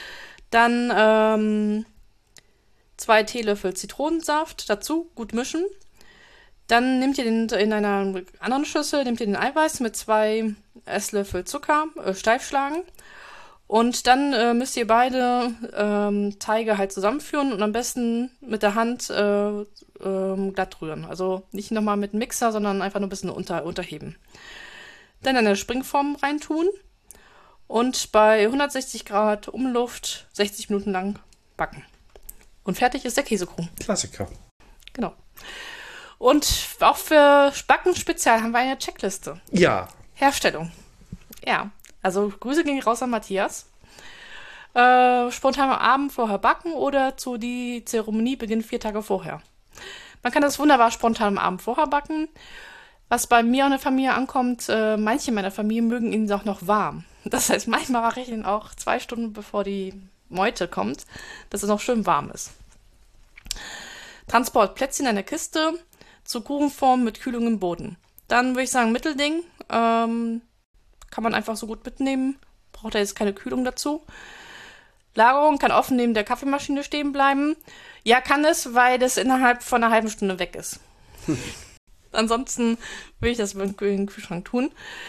Dann 2 Teelöffel Zitronensaft dazu, gut mischen. Dann nehmt ihr in einer anderen Schüssel, nehmt ihr den Eiweiß mit 2 Esslöffel Zucker, steif schlagen. Und dann müsst ihr beide Teige halt zusammenführen und am besten mit der Hand glatt rühren. Also nicht nochmal mit dem Mixer, sondern einfach nur ein bisschen unterheben. Dann eine Springform reintun und bei 160 Grad Umluft 60 Minuten lang backen. Und fertig ist der Käsekuchen. Klassiker. Genau. Und auch für Backen speziell haben wir eine Checkliste. Ja. Herstellung. Ja, also Grüße gehen raus an Matthias. Spontan am Abend vorher backen oder die Zeremonie beginnt 4 Tage vorher. Man kann das wunderbar spontan am Abend vorher backen. Was bei mir und der Familie ankommt, manche meiner Familie mögen ihn auch noch warm. Das heißt, manchmal mache ich ihn auch 2 Stunden bevor die Meute kommt, dass es noch schön warm ist. Transport, Plätzchen in der Kiste, zur Kuchenform mit Kühlung im Boden. Dann würde ich sagen, Mittelding. Kann man einfach so gut mitnehmen. Braucht er jetzt keine Kühlung dazu. Lagerung kann offen neben der Kaffeemaschine stehen bleiben. Ja, kann es, weil das innerhalb von einer halben Stunde weg ist. Ansonsten würde ich das in den Kühlschrank tun.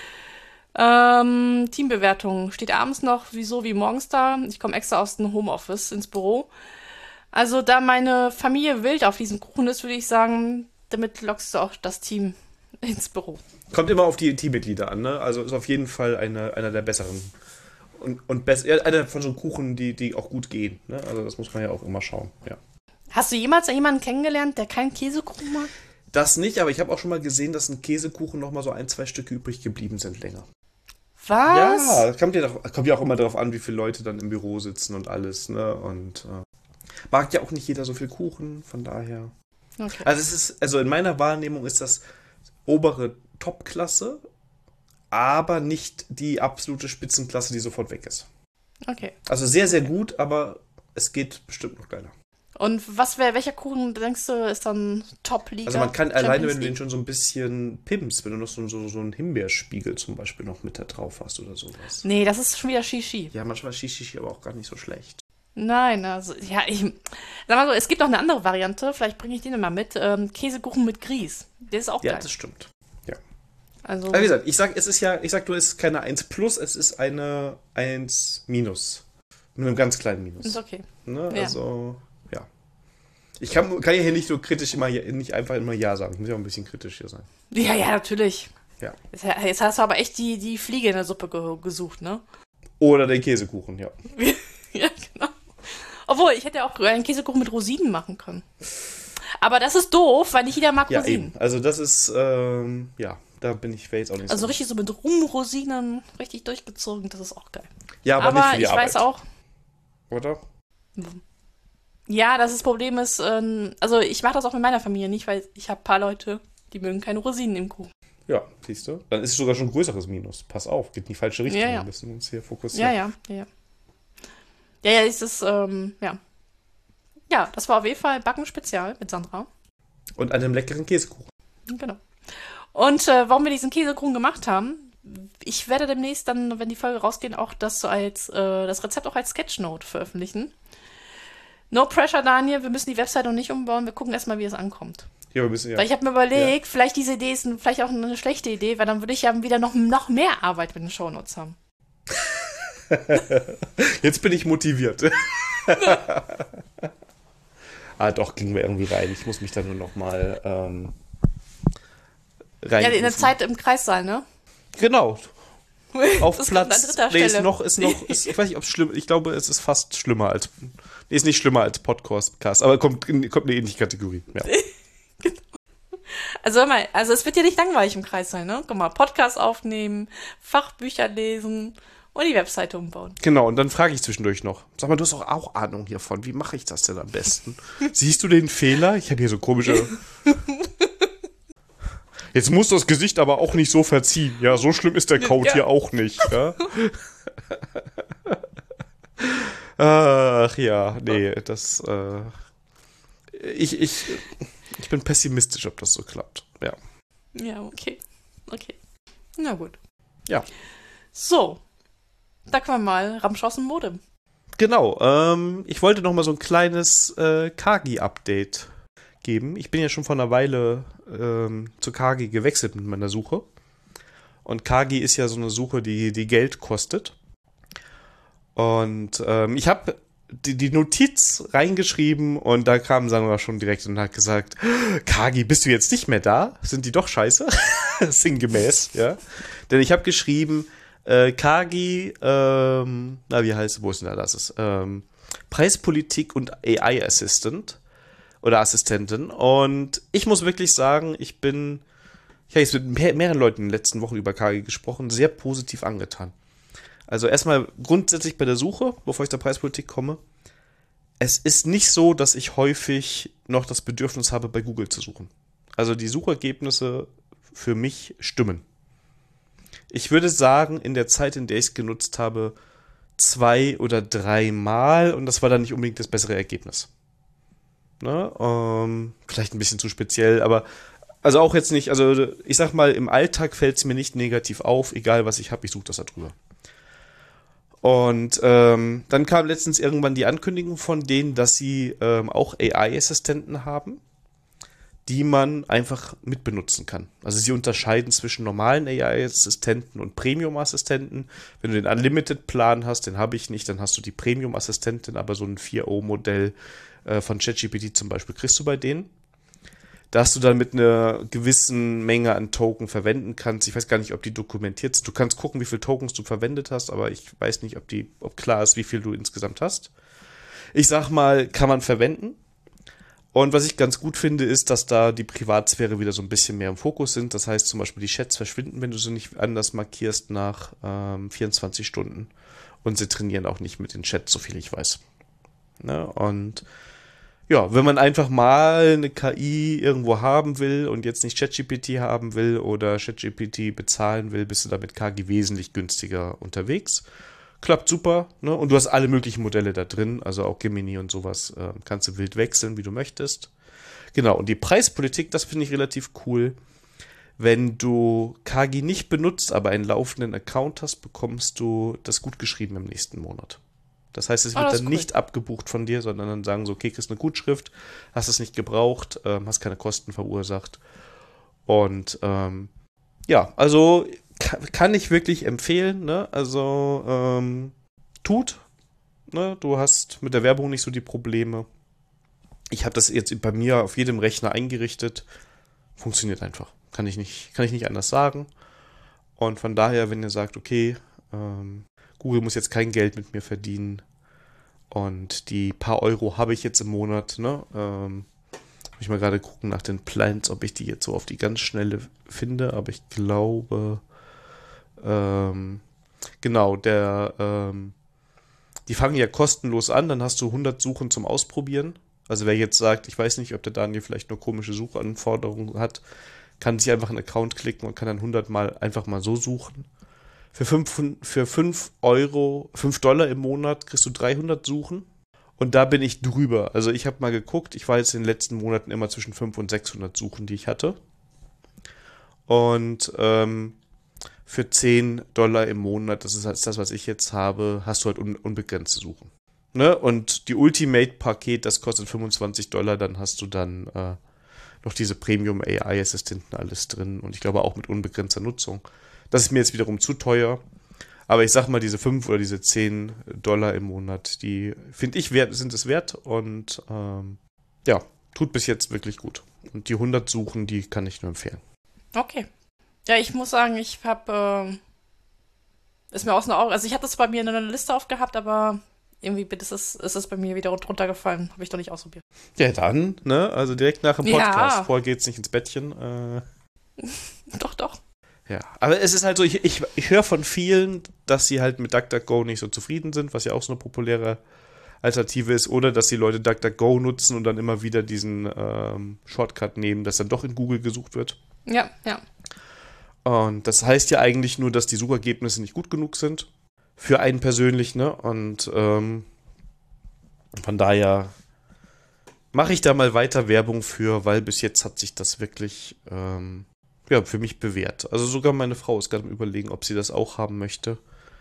Teambewertung steht abends noch wie morgens da. Ich komme extra aus dem Homeoffice ins Büro. Also da meine Familie wild auf diesen Kuchen ist, würde ich sagen, damit lockst du auch das Team ins Büro. Kommt immer auf die Teammitglieder an, ne? Also ist auf jeden Fall einer der besseren. Und einer von so Kuchen, die auch gut gehen. Ne? Also das muss man ja auch immer schauen. Ja. Hast du jemals jemanden kennengelernt, der keinen Käsekuchen mag? Das nicht, aber ich habe auch schon mal gesehen, dass ein Käsekuchen noch mal so 1-2 Stücke übrig geblieben sind länger. Was? Ja, kommt ja auch immer darauf an, wie viele Leute dann im Büro sitzen und alles. Ne? Und mag ja auch nicht jeder so viel Kuchen, von daher. Okay. Also in meiner Wahrnehmung ist das obere Topklasse, aber nicht die absolute Spitzenklasse, die sofort weg ist. Okay. Also sehr, sehr gut, aber es geht bestimmt noch geiler. Und welcher Kuchen, denkst du, ist dann Top-Liga? Also man kann Champions alleine, wenn du League? den schon so ein bisschen pimpst, wenn du noch so einen Himbeerspiegel zum Beispiel noch mit da drauf hast oder sowas. Nee, das ist schon wieder Shishi. Ja, manchmal ist Shishi aber auch gar nicht so schlecht. Nein, also, ja, sag mal so, es gibt noch eine andere Variante, vielleicht bringe ich den mal mit. Käsekuchen mit Grieß. Der ist auch Ja, geil. das stimmt. Ja. Also, Aber wie gesagt, ich sag, du, es ist keine 1 plus, es ist eine 1 minus. Mit einem ganz kleinen Minus. ist okay. Ne? Ja. Also, ja. Ich kann ja hier nicht so kritisch nicht einfach immer Ja sagen. Ich muss ja auch ein bisschen kritisch hier sein. Ja, natürlich. Ja. Jetzt hast du aber echt die Fliege in der Suppe gesucht, ne? Oder den Käsekuchen, ja. Ja, genau. Obwohl, ich hätte auch einen Käsekuchen mit Rosinen machen können. Aber das ist doof, weil nicht jeder mag Ja, Rosinen. eben. Also das ist, ja, da wäre jetzt auch nicht Also so. richtig so mit Rumrosinen, richtig durchgezogen, das ist auch geil. Ja, aber nicht für die ich Arbeit. weiß auch, Oder? ja, das Problem ist, also ich mache das auch mit meiner Familie nicht, weil ich habe ein paar Leute, die mögen keine Rosinen im Kuchen. Ja, siehst du? Dann ist es sogar schon ein größeres Minus. Pass auf, geht in die falsche Richtung. Ja, ja. Wir müssen uns hier fokussieren. Ja, ist das, ja. Ja, das war auf jeden Fall Backen Spezial mit Sandra. Und einem leckeren Käsekuchen. Genau. Und warum wir diesen Käsekuchen gemacht haben, ich werde demnächst dann, wenn die Folge rausgeht, auch das Rezept auch als Sketchnote veröffentlichen. No pressure, Daniel, wir müssen die Website noch nicht umbauen, wir gucken erstmal, wie es ankommt. Ja, wir müssen ja. Weil ich habe mir überlegt, vielleicht diese Idee ist vielleicht auch eine schlechte Idee, weil dann würde ich ja wieder noch mehr Arbeit mit den Shownotes haben. Jetzt bin ich motiviert. Doch, ging mir irgendwie rein. Ich muss mich da nur noch mal rein. Ja, in der Zeit im Kreissaal, ne? Genau. Auf Das Platz. kommt an dritter Nee, Stelle. ich weiß nicht, ob es schlimm. Ich glaube, es ist fast schlimmer als. Nee, ist nicht schlimmer als Podcast, aber kommt eine ähnliche Kategorie. Ja. Also hör mal, es wird ja nicht langweilig im Kreissaal, ne? Guck mal, Podcast aufnehmen, Fachbücher lesen und die Webseite umbauen. Genau, und dann frage ich zwischendurch noch. Sag mal, du hast doch auch Ahnung hiervon. Wie mache ich das denn am besten? Siehst du den Fehler? Ich habe hier so komische. Jetzt muss das Gesicht aber auch nicht so verziehen. Ja, so schlimm ist der Code hier auch nicht. Ja? Ach ja, nee, das. Ich bin pessimistisch, ob das so klappt. Ja. Ja, okay. Na gut. Ja. So. Da können wir mal Ramsch aus dem Modem. Genau. Ich wollte noch mal so ein kleines Kagi-Update geben. Ich bin ja schon vor einer Weile zu Kagi gewechselt mit meiner Suche. Und Kagi ist ja so eine Suche, die Geld kostet. Und ich habe die Notiz reingeschrieben und da kam Sandra schon direkt und hat gesagt, Kagi, bist du jetzt nicht mehr da? Sind die doch scheiße? Sinngemäß, ja. Denn ich habe geschrieben, Kagi, wie heißt es, wo ist denn da das? Preispolitik und AI Assistant oder Assistentin. Und ich muss wirklich sagen, ich habe jetzt mit mehreren Leuten in den letzten Wochen über Kagi gesprochen, sehr positiv angetan. Also erstmal grundsätzlich bei der Suche, bevor ich zur Preispolitik komme. Es ist nicht so, dass ich häufig noch das Bedürfnis habe, bei Google zu suchen. Also die Suchergebnisse für mich stimmen. Ich würde sagen, in der Zeit, in der ich es genutzt habe, 2 oder 3 Mal und das war dann nicht unbedingt das bessere Ergebnis. Ne? Vielleicht ein bisschen zu speziell, aber also auch jetzt nicht, also ich sag mal, im Alltag fällt es mir nicht negativ auf, egal was ich habe, ich suche das da drüber. Und dann kam letztens irgendwann die Ankündigung von denen, dass sie auch AI-Assistenten haben, die man einfach mitbenutzen kann. Also sie unterscheiden zwischen normalen AI-Assistenten und Premium-Assistenten. Wenn du den Unlimited-Plan hast, den habe ich nicht, dann hast du die Premium-Assistentin, aber so ein 4.0-Modell von ChatGPT zum Beispiel kriegst du bei denen. Dass du dann mit einer gewissen Menge an Token verwenden kannst. Ich weiß gar nicht, ob die dokumentiert sind. Du kannst gucken, wie viele Tokens du verwendet hast, aber ich weiß nicht, ob klar ist, wie viel du insgesamt hast. Ich sag mal, kann man verwenden. Und was ich ganz gut finde, ist, dass da die Privatsphäre wieder so ein bisschen mehr im Fokus sind. Das heißt zum Beispiel, die Chats verschwinden, wenn du sie nicht anders markierst nach 24 Stunden. Und sie trainieren auch nicht mit den Chats, so viel ich weiß. Ne? Und ja, wenn man einfach mal eine KI irgendwo haben will und jetzt nicht ChatGPT haben will oder ChatGPT bezahlen will, bist du da mit Kagi wesentlich günstiger unterwegs. Klappt super, ne? Und du hast alle möglichen Modelle da drin, also auch Gemini und sowas, kannst du wild wechseln, wie du möchtest. Genau, und die Preispolitik, das finde ich relativ cool. Wenn du Kagi nicht benutzt, aber einen laufenden Account hast, bekommst du das gutgeschrieben im nächsten Monat. Das heißt, es wird dann nicht abgebucht von dir, sondern dann sagen so, okay, kriegst eine Gutschrift, hast es nicht gebraucht, hast keine Kosten verursacht. Und ja, also kann ich wirklich empfehlen, ne? Also tut, ne? Du hast mit der Werbung nicht so die Probleme. Ich habe das jetzt bei mir auf jedem Rechner eingerichtet. Funktioniert einfach. Kann ich nicht anders sagen. Und von daher, wenn ihr sagt, okay, Google muss jetzt kein Geld mit mir verdienen und die paar Euro habe ich jetzt im Monat, ne? Muss ich mal gerade gucken nach den Plans, ob ich die jetzt so auf die ganz schnelle finde, aber ich glaube, genau, die fangen ja kostenlos an, dann hast du 100 Suchen zum Ausprobieren. Also wer jetzt sagt, ich weiß nicht, ob der Daniel vielleicht nur komische Suchanforderungen hat, kann sich einfach einen Account klicken und kann dann 100 Mal einfach mal so suchen. Für 5 Euro, $5 im Monat kriegst du 300 Suchen. Und da bin ich drüber. Also ich habe mal geguckt, ich war jetzt in den letzten Monaten immer zwischen 500 und 600 Suchen, die ich hatte. Und für $10 im Monat, das ist das, was ich jetzt habe, hast du halt unbegrenzte Suchen. Ne? Und die Ultimate-Paket, das kostet $25, dann hast du dann noch diese Premium-AI-Assistenten alles drin. Und ich glaube auch mit unbegrenzter Nutzung. Das ist mir jetzt wiederum zu teuer. Aber ich sag mal, diese 5 oder diese $10 im Monat, die finde ich sind es wert. Und ja, tut bis jetzt wirklich gut. Und die 100 Suchen, die kann ich nur empfehlen. Okay. Ja, ich muss sagen, ich habe, ist mir aus den Augen, also ich habe das bei mir in einer Liste aufgehabt, aber irgendwie ist es bei mir wieder runtergefallen. Habe ich doch nicht ausprobiert. Ja, dann, ne? Also direkt nach dem Podcast. Ja. Vorher geht's nicht ins Bettchen. Doch. Ja, aber es ist halt so, ich höre von vielen, dass sie halt mit DuckDuckGo nicht so zufrieden sind, was ja auch so eine populäre Alternative ist, oder dass die Leute DuckDuckGo nutzen und dann immer wieder diesen Shortcut nehmen, dass dann doch in Google gesucht wird. Ja. Und das heißt ja eigentlich nur, dass die Suchergebnisse nicht gut genug sind für einen persönlich, ne? Und von daher mache ich da mal weiter Werbung für, weil bis jetzt hat sich das wirklich für mich bewährt. Also sogar meine Frau ist gerade am Überlegen, ob sie das auch haben möchte.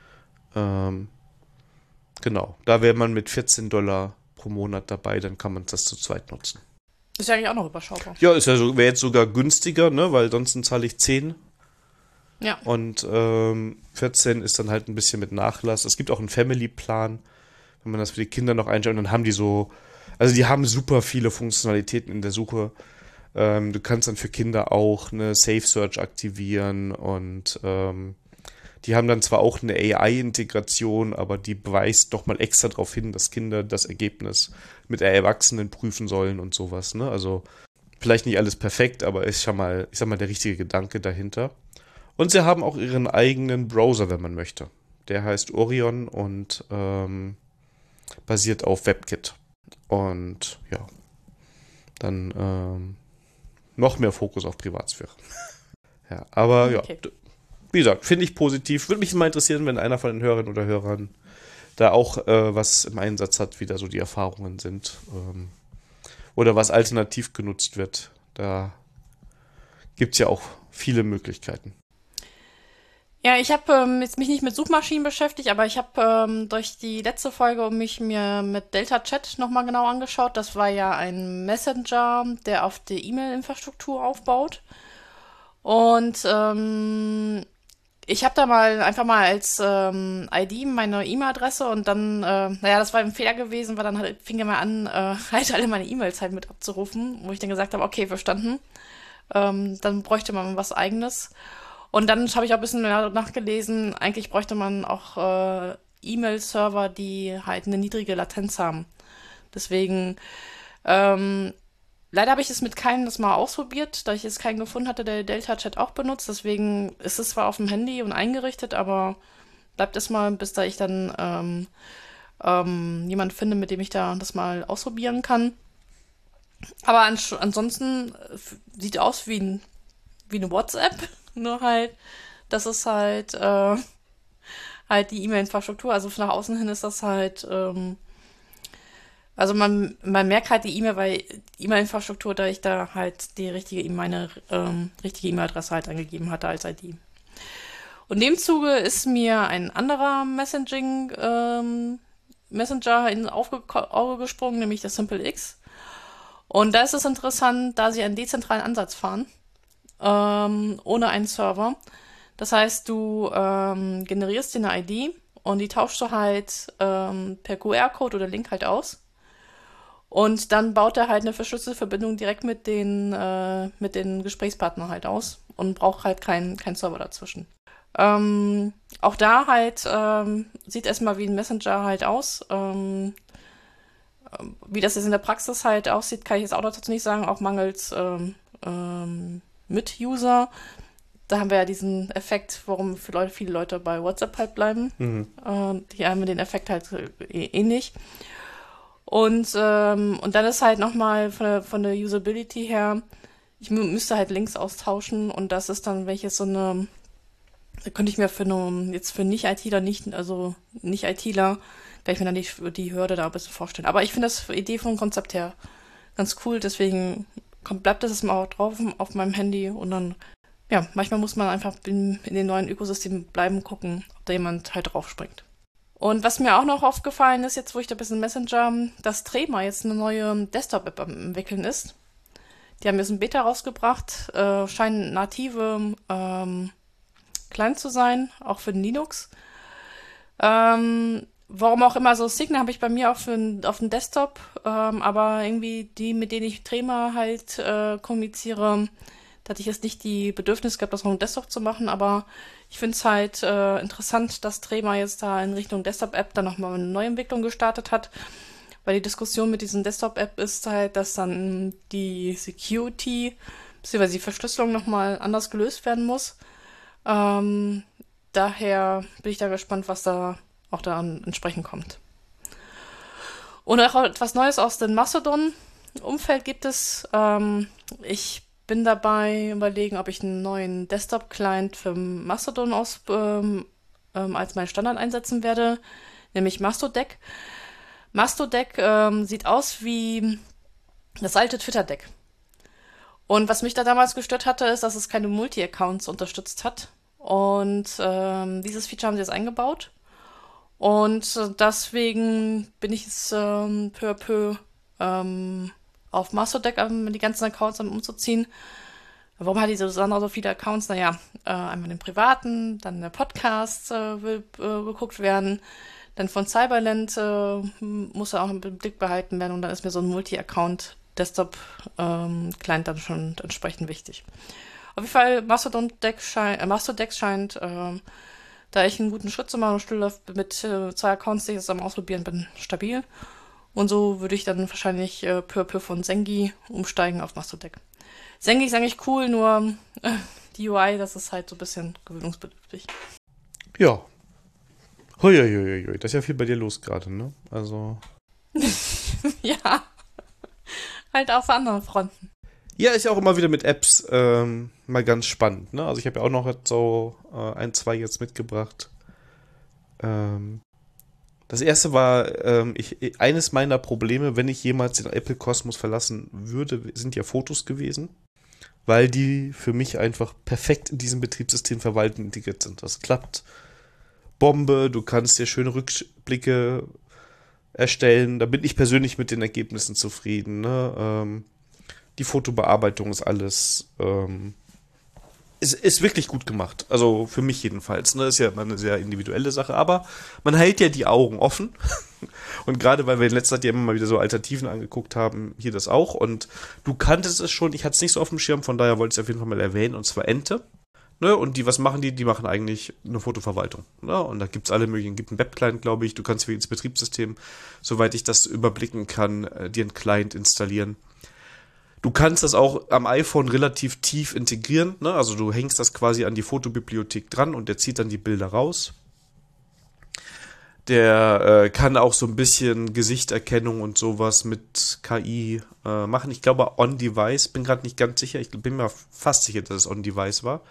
Genau, da wäre man mit $14 pro Monat dabei, dann kann man das zu zweit nutzen. Ist ja eigentlich auch noch überschaubar. Ja, wäre jetzt sogar günstiger, ne? Weil sonst zahle ich 10 Ja. Und 14 ist dann halt ein bisschen mit Nachlass. Es gibt auch einen Family-Plan, wenn man das für die Kinder noch einstellt. Und dann haben die so, also die haben super viele Funktionalitäten in der Suche. Du kannst dann für Kinder auch eine Safe Search aktivieren und die haben dann zwar auch eine AI-Integration, aber die beweist doch mal extra darauf hin, dass Kinder das Ergebnis mit Erwachsenen prüfen sollen und sowas, ne? Also vielleicht nicht alles perfekt, aber ist schon mal, ich sag mal, der richtige Gedanke dahinter. Und sie haben auch ihren eigenen Browser, wenn man möchte. Der heißt Orion und basiert auf WebKit. Und ja, dann noch mehr Fokus auf Privatsphäre. Ja, aber Okay. ja, wie gesagt, finde ich positiv. Würde mich mal interessieren, wenn einer von den Hörerinnen oder Hörern da auch was im Einsatz hat, wie da so die Erfahrungen sind. Oder was alternativ genutzt wird. Da gibt es ja auch viele Möglichkeiten. Ja, ich habe jetzt mich nicht mit Suchmaschinen beschäftigt, aber ich habe durch die letzte Folge mich mir mit Delta Chat nochmal genau angeschaut. Das war ja ein Messenger, der auf der E-Mail-Infrastruktur aufbaut. Und ich habe da mal einfach mal als ID meine E-Mail-Adresse und dann, naja, das war ein Fehler gewesen, weil dann halt, fing er mal an, halt alle meine E-Mails halt mit abzurufen, wo ich dann gesagt habe, okay, verstanden. Dann bräuchte man was Eigenes. Und dann habe ich auch ein bisschen mehr nachgelesen, eigentlich bräuchte man auch E-Mail-Server, die halt eine niedrige Latenz haben. Deswegen, ähm, leider habe ich es mit keinem das mal ausprobiert, da ich jetzt keinen gefunden hatte, der Delta Chat auch benutzt. Deswegen ist es zwar auf dem Handy und eingerichtet, aber bleibt es mal, bis da ich dann jemanden finde, mit dem ich da das mal ausprobieren kann. Aber ansonsten sieht aus wie eine WhatsApp, nur halt, das ist halt die E-Mail-Infrastruktur. Also nach außen hin ist das halt, also man merkt halt die E-Mail, weil E-Mail-Infrastruktur, da ich da halt meine richtige E-Mail-Adresse halt angegeben hatte als ID. Und in dem Zuge ist mir ein anderer Messenger ins Auge gesprungen, nämlich das SimpleX. Und da ist es interessant, da sie einen dezentralen Ansatz fahren, ohne einen Server. Das heißt, du generierst dir eine ID und die tauschst du halt per QR-Code oder Link halt aus. Und dann baut er halt eine verschlüsselte Verbindung direkt mit den Gesprächspartnern halt aus und braucht halt kein Server dazwischen. Auch da halt sieht erstmal wie ein Messenger halt aus. Wie das jetzt in der Praxis halt aussieht, kann ich jetzt auch dazu nicht sagen, auch mangels Mit-User. Da haben wir ja diesen Effekt, warum viele Leute bei WhatsApp halt bleiben. Hier haben wir den Effekt halt ähnlich. Und dann ist halt nochmal von der Usability her, ich müsste halt Links austauschen und das ist dann, welches so eine, da könnte ich mir jetzt für Nicht-ITler also Nicht-ITler, kann ich mir dann die Hürde da ein bisschen vorstellen. Aber ich finde das Idee vom Konzept her ganz cool, deswegen bleibt das mal auch drauf auf meinem Handy und dann, ja, manchmal muss man einfach in den neuen Ökosystemen bleiben, gucken, ob da jemand halt draufspringt. Und was mir auch noch aufgefallen ist, jetzt wo ich da ein bisschen Messenger, dass Trema jetzt eine neue Desktop-App am entwickeln ist. Die haben jetzt ein Beta rausgebracht, scheinen native Client zu sein, auch für den Linux. Warum auch immer, so Signal habe ich bei mir auf dem Desktop, aber irgendwie die, mit denen ich Trema halt kommuniziere, da hatte ich jetzt nicht die Bedürfnis gehabt, das auf dem Desktop zu machen, aber ich finde es halt interessant, dass Trema jetzt da in Richtung Desktop-App dann nochmal eine Neuentwicklung gestartet hat, weil die Diskussion mit diesen Desktop-App ist halt, dass dann die Security bzw. die Verschlüsselung nochmal anders gelöst werden muss. Daher bin ich da gespannt, was da auch dann entsprechend kommt. Und auch etwas Neues aus dem Mastodon-Umfeld gibt es. Ich bin dabei überlegen, ob ich einen neuen Desktop-Client für Mastodon als meinen Standard einsetzen werde, nämlich Mastodeck. Mastodeck sieht aus wie das alte Twitter-Deck. Und was mich da damals gestört hatte, ist, dass es keine Multi-Accounts unterstützt hat. Und dieses Feature haben sie jetzt eingebaut. Und deswegen bin ich jetzt peu à peu auf Mastodeck die ganzen Accounts umzuziehen. Warum hat diese Sandra so viele Accounts? Naja, einmal den privaten, dann der Podcast will geguckt werden, dann von Cyberland muss er auch im Blick behalten werden und dann ist mir so ein Multi-Account-Desktop-Client dann schon entsprechend wichtig. Auf jeden Fall, Mastodex scheint da ich einen guten Schritt zu machen und still mit 2 Accounts, die ich jetzt am Ausprobieren bin, stabil. Und so würde ich dann wahrscheinlich peu à peu von Zengi umsteigen auf Mastodec. Zengi ist eigentlich cool, nur die UI, das ist halt so ein bisschen gewöhnungsbedürftig. Ja. Huiuiuiui, das ist ja viel bei dir los gerade, ne? Also. Ja, halt auf anderen Fronten. Ja, ist ja auch immer wieder mit Apps mal ganz spannend, ne? Also ich habe ja auch noch so 1, 2 jetzt mitgebracht. Das erste war, eines meiner Probleme, wenn ich jemals den Apple-Kosmos verlassen würde, sind ja Fotos gewesen, weil die für mich einfach perfekt in diesem Betriebssystem verwalten integriert sind. Das klappt Bombe, du kannst dir schöne Rückblicke erstellen, da bin ich persönlich mit den Ergebnissen zufrieden, ne? Die Fotobearbeitung ist alles, ist wirklich gut gemacht. Also für mich jedenfalls. Ne? Ist ja immer eine sehr individuelle Sache, aber man hält ja die Augen offen. Und gerade weil wir in letzter Zeit ja immer mal wieder so Alternativen angeguckt haben, hier das auch. Und du kanntest es schon, ich hatte es nicht so auf dem Schirm, von daher wollte ich es auf jeden Fall mal erwähnen, und zwar Ente. Ne? Und was machen die? Die machen eigentlich eine Fotoverwaltung. Ne? Und da gibt es alle möglichen, gibt einen Webclient, glaube ich. Du kannst für jedes Betriebssystem, soweit ich das überblicken kann, dir einen Client installieren. Du kannst das auch am iPhone relativ tief integrieren, ne? Also du hängst das quasi an die Fotobibliothek dran und der zieht dann die Bilder raus. Der kann auch so ein bisschen Gesichterkennung und sowas mit KI machen. Ich glaube On-Device, bin gerade nicht ganz sicher. Ich bin mir fast sicher, dass es On-Device war.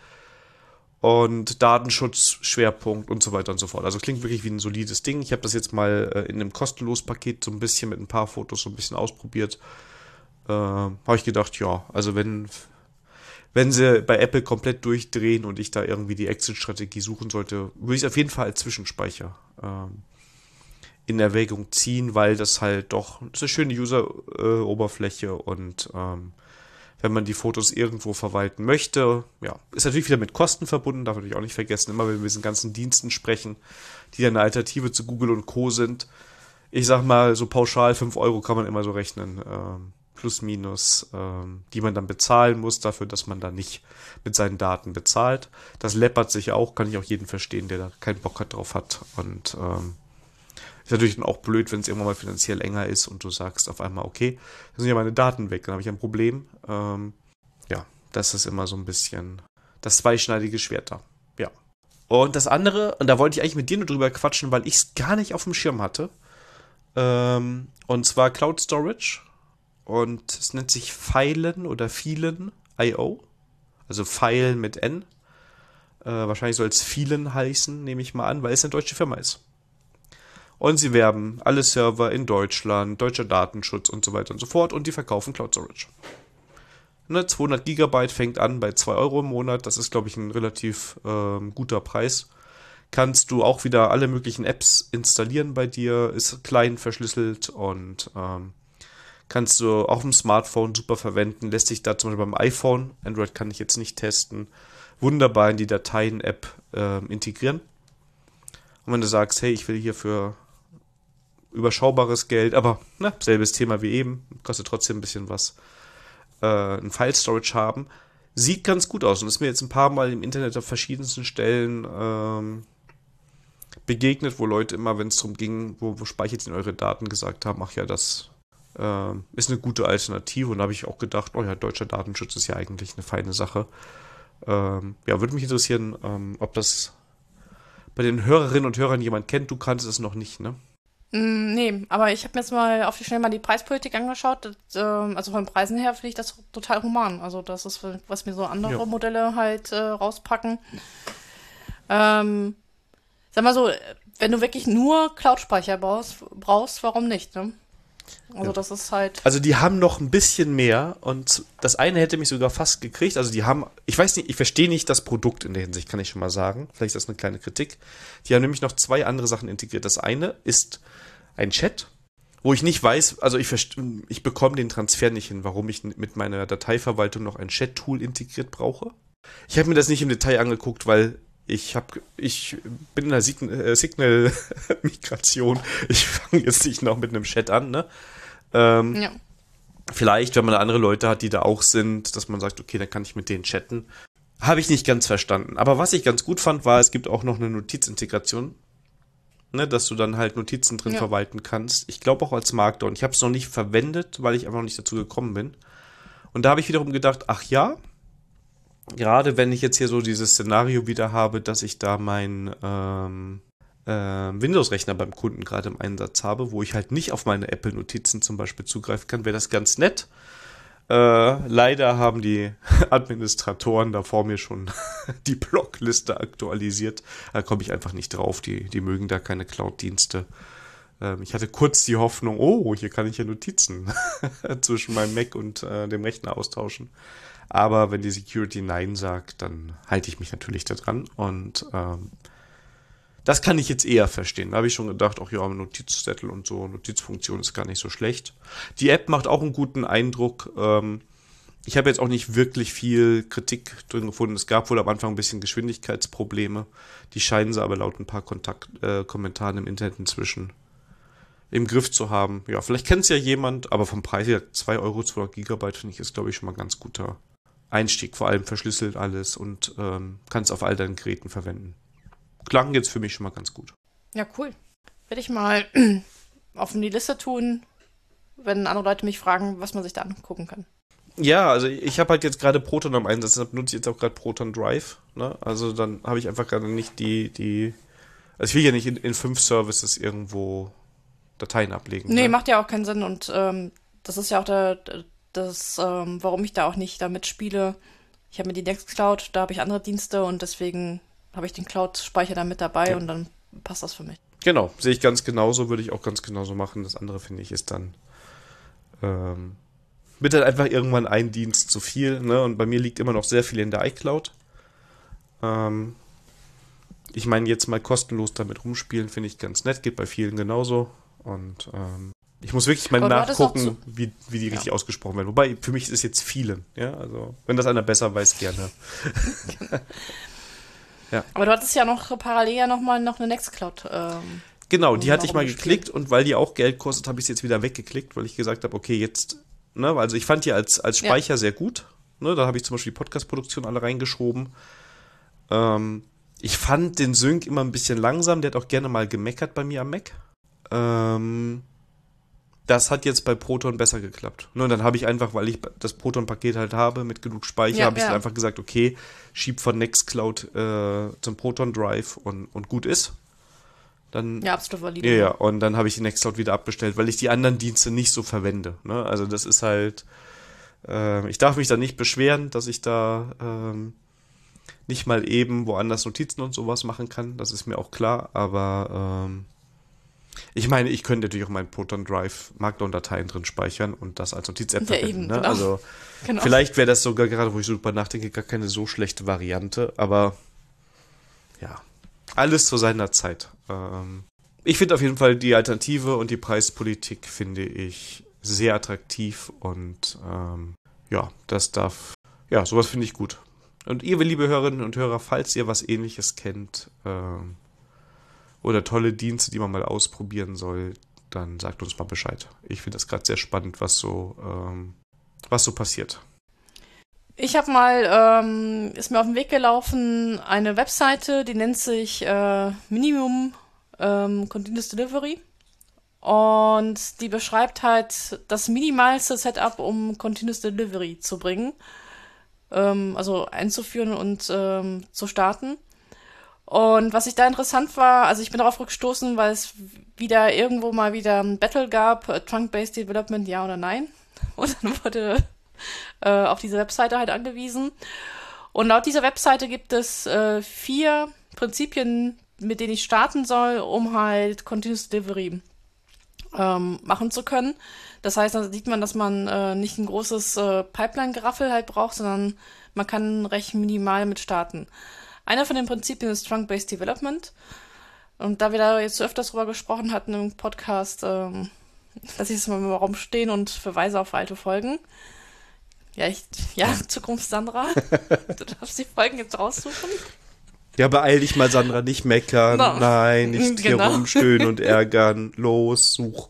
Und Datenschutz, Schwerpunkt und so weiter und so fort. Also klingt wirklich wie ein solides Ding. Ich habe das jetzt mal in einem kostenlosen Paket so ein bisschen mit ein paar Fotos so ein bisschen ausprobiert. Habe ich gedacht, ja, also wenn sie bei Apple komplett durchdrehen und ich da irgendwie die Exit-Strategie suchen sollte, würde ich es auf jeden Fall als Zwischenspeicher in Erwägung ziehen, weil das halt doch ist eine schöne User-Oberfläche und wenn man die Fotos irgendwo verwalten möchte, ja, ist natürlich wieder mit Kosten verbunden, darf natürlich auch nicht vergessen, immer wenn wir diesen ganzen Diensten sprechen, die ja eine Alternative zu Google und Co. sind. Ich sag mal, so pauschal 5 Euro kann man immer so rechnen, plus minus, die man dann bezahlen muss dafür, dass man da nicht mit seinen Daten bezahlt. Das läppert sich auch, kann ich auch jeden verstehen, der da keinen Bock drauf hat. Und ist natürlich dann auch blöd, wenn es irgendwann mal finanziell enger ist und du sagst auf einmal, okay, da sind ja meine Daten weg, dann habe ich ein Problem. Ja, das ist immer so ein bisschen das zweischneidige Schwert da. Ja. Und das andere, und da wollte ich eigentlich mit dir nur drüber quatschen, weil ich es gar nicht auf dem Schirm hatte. Und zwar Cloud Storage. Und es nennt sich Filen oder Filen.io. Also File mit N. Wahrscheinlich soll es Filen heißen, nehme ich mal an, weil es eine deutsche Firma ist. Und sie werben alle Server in Deutschland, deutscher Datenschutz und so weiter und so fort. Und die verkaufen Cloud Storage. 200 Gigabyte fängt an bei 2 Euro im Monat. Das ist, glaube ich, ein relativ guter Preis. Kannst du auch wieder alle möglichen Apps installieren bei dir. Ist klein verschlüsselt und kannst du auf dem Smartphone super verwenden, lässt sich da zum Beispiel beim iPhone, Android kann ich jetzt nicht testen, wunderbar in die Dateien-App integrieren. Und wenn du sagst, hey, ich will hier für überschaubares Geld, aber selbes Thema wie eben, kostet trotzdem ein bisschen was, ein File-Storage haben, sieht ganz gut aus und ist mir jetzt ein paar Mal im Internet auf verschiedensten Stellen begegnet, wo Leute immer, wenn es darum ging, wo speichert ihr eure Daten, gesagt haben, ach ja, das ist eine gute Alternative und da habe ich auch gedacht, oh ja, deutscher Datenschutz ist ja eigentlich eine feine Sache. Ja, würde mich interessieren, ob das bei den Hörerinnen und Hörern jemand kennt. Du kannst es noch nicht, ne? Nee, aber ich habe mir jetzt mal auf die Schnelle mal die Preispolitik angeschaut. Also von den Preisen her finde ich das total human. Also das ist, was mir so andere Modelle halt rauspacken. Sag mal so, wenn du wirklich nur Cloud-Speicher brauchst, warum nicht, ne? Also das ist halt... Also die haben noch ein bisschen mehr und das eine hätte mich sogar fast gekriegt. Also die haben, ich weiß nicht, ich verstehe nicht das Produkt in der Hinsicht, kann ich schon mal sagen. Vielleicht ist das eine kleine Kritik. Die haben nämlich noch 2 andere Sachen integriert. Das eine ist ein Chat, wo ich nicht weiß, also ich bekomme den Transfer nicht hin, warum ich mit meiner Dateiverwaltung noch ein Chat-Tool integriert brauche. Ich habe mir das nicht im Detail angeguckt, weil ich bin in der Signal-Migration. Ich fange jetzt nicht noch mit einem Chat an, ne? Ja. Vielleicht, wenn man andere Leute hat, die da auch sind, dass man sagt, okay, dann kann ich mit denen chatten. Habe ich nicht ganz verstanden. Aber was ich ganz gut fand, war, es gibt auch noch eine Notizintegration, ne, dass du dann halt Notizen drin verwalten kannst. Ich glaube auch als Markdown. Ich habe es noch nicht verwendet, weil ich einfach noch nicht dazu gekommen bin. Und da habe ich wiederum gedacht, ach ja, gerade wenn ich jetzt hier so dieses Szenario wieder habe, dass ich da meinen Windows-Rechner beim Kunden gerade im Einsatz habe, wo ich halt nicht auf meine Apple-Notizen zum Beispiel zugreifen kann, wäre das ganz nett. Leider haben die Administratoren da vor mir schon die Blockliste aktualisiert. Da komme ich einfach nicht drauf. Die mögen da keine Cloud-Dienste. Ich hatte kurz die Hoffnung, oh, hier kann ich ja Notizen zwischen meinem Mac und dem Rechner austauschen. Aber wenn die Security Nein sagt, dann halte ich mich natürlich da dran. Und das kann ich jetzt eher verstehen. Da habe ich schon gedacht, ach ja, Notizzettel und so, Notizfunktion ist gar nicht so schlecht. Die App macht auch einen guten Eindruck. Ich habe jetzt auch nicht wirklich viel Kritik drin gefunden. Es gab wohl am Anfang ein bisschen Geschwindigkeitsprobleme. Die scheinen sie aber laut ein paar Kommentaren im Internet inzwischen im Griff zu haben. Ja, vielleicht kennt es ja jemand, aber vom Preis her 2 Euro, 200 Gigabyte finde ich, ist, glaube ich, schon mal ein ganz guter Einstieg. Vor allem verschlüsselt alles und kann es auf all deinen Geräten verwenden. Klang jetzt für mich schon mal ganz gut. Ja, cool. Werde ich mal auf die Liste tun, wenn andere Leute mich fragen, was man sich da angucken kann. Ja, also ich habe halt jetzt gerade Proton am Einsatz, deshalb nutze ich jetzt auch gerade Proton Drive. Ne? Also dann habe ich einfach gerade nicht also ich will ja nicht in 5 Services irgendwo Dateien ablegen. Nee, ne? macht ja auch keinen Sinn und das ist ja auch warum ich da auch nicht damit spiele. Ich habe mir die Nextcloud, da habe ich andere Dienste und deswegen habe ich den Cloud-Speicher da mit dabei und dann passt das für mich. Genau, sehe ich ganz genauso, würde ich auch ganz genauso machen. Das andere, finde ich, ist dann wird dann einfach irgendwann ein Dienst zu viel, ne? Und bei mir liegt immer noch sehr viel in der iCloud. Ich meine, jetzt mal kostenlos damit rumspielen, finde ich ganz nett, geht bei vielen genauso. Und ich muss wirklich mal nachgucken, wie die richtig ausgesprochen werden. Wobei, für mich ist es jetzt vielen, ja, also wenn das einer besser weiß, gerne. Ja. Aber du hattest ja noch parallel ja noch eine Nextcloud. Genau, die hatte ich mal geklickt und weil die auch Geld kostet, habe ich es jetzt wieder weggeklickt, weil ich gesagt habe, okay, jetzt, ne, also ich fand die als Speicher sehr gut. Ne, da habe ich zum Beispiel die Podcast-Produktion alle reingeschoben. Ich fand den Sync immer ein bisschen langsam, der hat auch gerne mal gemeckert bei mir am Mac. Das hat jetzt bei Proton besser geklappt. Und dann habe ich einfach, weil ich das Proton-Paket halt habe, mit genug Speicher, habe ich dann einfach gesagt, okay, schieb von Nextcloud zum Proton Drive und gut ist. Dann, absolut valide. Ja, und dann habe ich die Nextcloud wieder abbestellt, weil ich die anderen Dienste nicht so verwende. Ne? Also das ist halt, ich darf mich da nicht beschweren, dass ich da nicht mal eben woanders Notizen und sowas machen kann. Das ist mir auch klar, aber ich meine, ich könnte natürlich auch meinen Proton Drive Markdown-Dateien drin speichern und das als Notiz-App verwenden. Ne? Genau. Also vielleicht wäre das sogar, gerade wo ich so drüber nachdenke, gar keine so schlechte Variante, aber ja, alles zu seiner Zeit. Ich finde auf jeden Fall die Alternative und die Preispolitik finde ich sehr attraktiv und sowas finde ich gut. Und ihr, liebe Hörerinnen und Hörer, falls ihr was Ähnliches kennt, oder tolle Dienste, die man mal ausprobieren soll, dann sagt uns mal Bescheid. Ich finde das gerade sehr spannend, was so passiert. Ich habe mal, ist mir auf den Weg gelaufen, eine Webseite, die nennt sich Minimum Continuous Delivery. Und die beschreibt halt das minimalste Setup, um Continuous Delivery zu bringen. Also einzuführen und zu starten. Und was ich da interessant war, also ich bin darauf gestoßen, weil es irgendwo mal wieder ein Battle gab, Trunk-Based Development, ja oder nein. Und dann wurde auf diese Webseite halt angewiesen. Und laut dieser Webseite gibt es 4 Prinzipien, mit denen ich starten soll, um halt Continuous Delivery machen zu können. Das heißt, da sieht man, dass man nicht ein großes Pipeline-Geraffel halt braucht, sondern man kann recht minimal mit starten. Einer von den Prinzipien ist Trunk-Based Development. Und da wir da jetzt öfters drüber gesprochen hatten im Podcast, lasse ich es mal im Raum stehen und verweise auf alte Folgen. Ja, Zukunft Sandra. Du darfst die Folgen jetzt raussuchen. Ja, beeil dich mal, Sandra, nicht meckern. No. Nein, nicht hier Genau. rumstöhnen und ärgern. Los, such.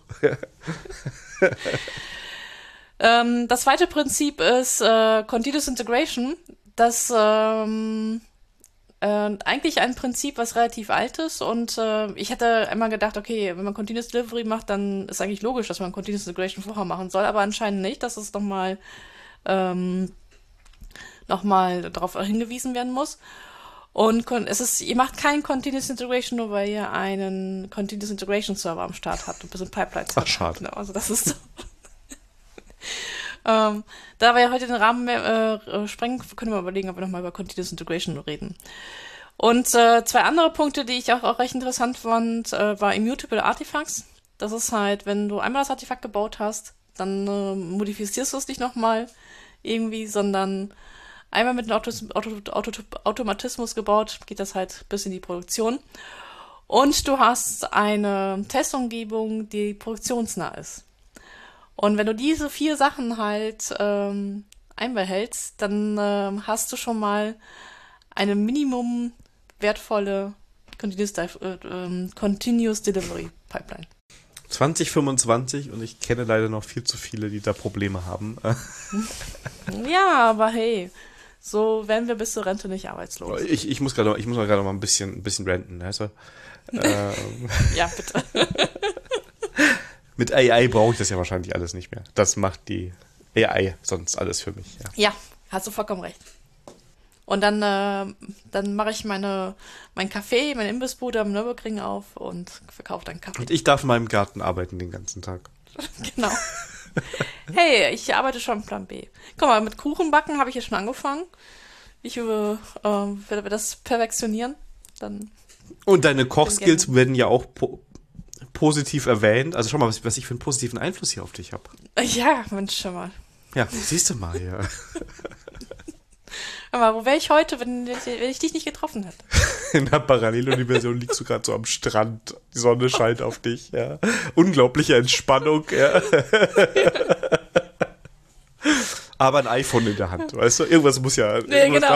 Das zweite Prinzip ist Continuous Integration. Das eigentlich ein Prinzip, was relativ alt ist und ich hätte immer gedacht, okay, wenn man Continuous Delivery macht, dann ist eigentlich logisch, dass man Continuous Integration vorher machen soll, aber anscheinend nicht, dass es nochmal darauf hingewiesen werden muss. Und ihr macht kein Continuous Integration, nur weil ihr einen Continuous Integration Server am Start habt und ein bisschen Pipelines habt. Ach, schade. Genau, also das ist so. Da wir ja heute den Rahmen sprengen, können wir überlegen, ob wir nochmal über Continuous Integration reden. Und zwei andere Punkte, die ich auch recht interessant fand, war Immutable Artifacts. Das ist halt, wenn du einmal das Artefakt gebaut hast, dann modifizierst du es nicht nochmal irgendwie, sondern einmal mit einem Automatismus gebaut, geht das halt bis in die Produktion. Und du hast eine Testumgebung, die produktionsnah ist. Und wenn du diese 4 Sachen halt einbehältst, dann hast du schon mal eine minimum wertvolle Continuous Delivery Pipeline. 2025 und ich kenne leider noch viel zu viele, die da Probleme haben. Ja, aber hey, so werden wir bis zur Rente nicht arbeitslos. Ich muss gerade mal ein bisschen ranten, weißt du? Ja, bitte. Mit AI brauche ich das ja wahrscheinlich alles nicht mehr. Das macht die AI sonst alles für mich. Ja, hast du vollkommen recht. Und dann mache ich meinen Café, meine Imbissbude am Nürburgring auf und verkaufe dann Kaffee. Und ich darf in meinem Garten arbeiten den ganzen Tag. Genau. Hey, ich arbeite schon am Plan B. Guck mal, mit Kuchenbacken habe ich ja schon angefangen. Ich werde das perfektionieren. Dann. Und deine Kochskills werden ja auch positiv erwähnt. Also schau mal, was ich für einen positiven Einfluss hier auf dich habe. Ja, Mensch, schon mal. Ja, siehst du mal hier. Aber wo wäre ich heute, wenn ich dich nicht getroffen hätte? In der Paralleluniversion liegst du gerade so am Strand. Die Sonne scheint auf dich. Ja. Unglaubliche Entspannung. Ja. Aber ein iPhone in der Hand, weißt du? Irgendwas muss ja... Nee, genau.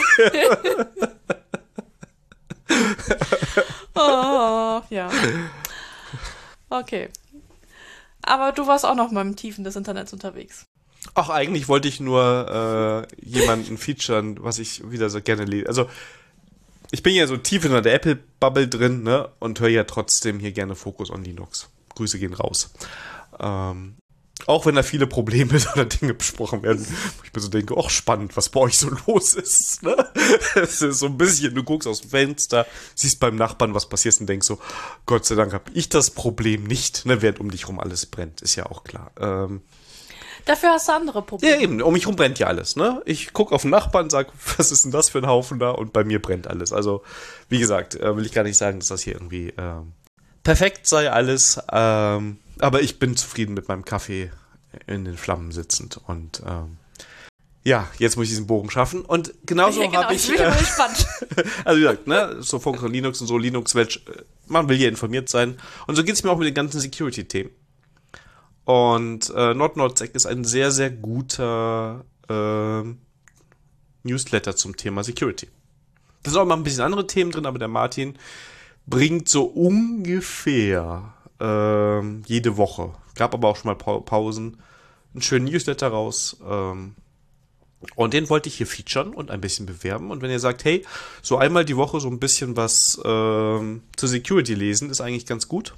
Oh, ja. Okay. Aber du warst auch noch mal im Tiefen des Internets unterwegs. Ach, eigentlich wollte ich nur jemanden featuren, was ich wieder so gerne lese. Also, ich bin ja so tief in der Apple-Bubble drin, ne? Und höre ja trotzdem hier gerne Focus on Linux. Grüße gehen raus. Auch wenn da viele Probleme oder Dinge besprochen werden, wo ich mir so denke, ach, spannend, was bei euch so los ist, ne? Es ist so ein bisschen, du guckst aus dem Fenster, siehst beim Nachbarn, was passiert und denkst so, Gott sei Dank habe ich das Problem nicht, ne? Während um dich rum alles brennt, ist ja auch klar. Dafür hast du andere Probleme. Ja, eben, um mich rum brennt ja alles, ne? Ich gucke auf den Nachbarn, sag, was ist denn das für ein Haufen da? Und bei mir brennt alles. Also, wie gesagt, will ich gar nicht sagen, dass das hier irgendwie perfekt sei alles, aber ich bin zufrieden mit meinem Kaffee in den Flammen sitzend und ja, jetzt muss ich diesen Bogen schaffen und genauso ja, genau, habe ich bin gespannt. also wie gesagt, ne, so Focus on Linux und so, Linux-Welt, man will ja informiert sein und so geht es mir auch mit den ganzen Security-Themen. Und NotNotsec ist ein sehr, sehr guter Newsletter zum Thema Security. Da sind auch mal ein bisschen andere Themen drin, aber der Martin bringt so ungefähr jede Woche, gab aber auch schon mal Pausen, einen schönen Newsletter raus. Und den wollte ich hier featuren und ein bisschen bewerben. Und wenn ihr sagt, hey, so einmal die Woche so ein bisschen was zur Security lesen, ist eigentlich ganz gut.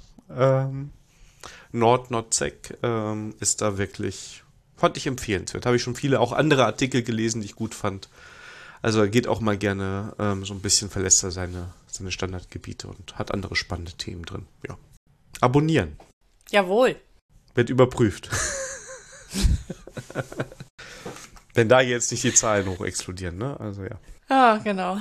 NotNotsec ist da wirklich, fand ich empfehlenswert. Habe ich schon viele auch andere Artikel gelesen, die ich gut fand. Also er geht auch mal gerne so ein bisschen, verlässt er seine Standardgebiete und hat andere spannende Themen drin. Ja. Abonnieren. Jawohl. Wird überprüft. Wenn da jetzt nicht die Zahlen hoch explodieren, ne? Also ja. Ja, genau.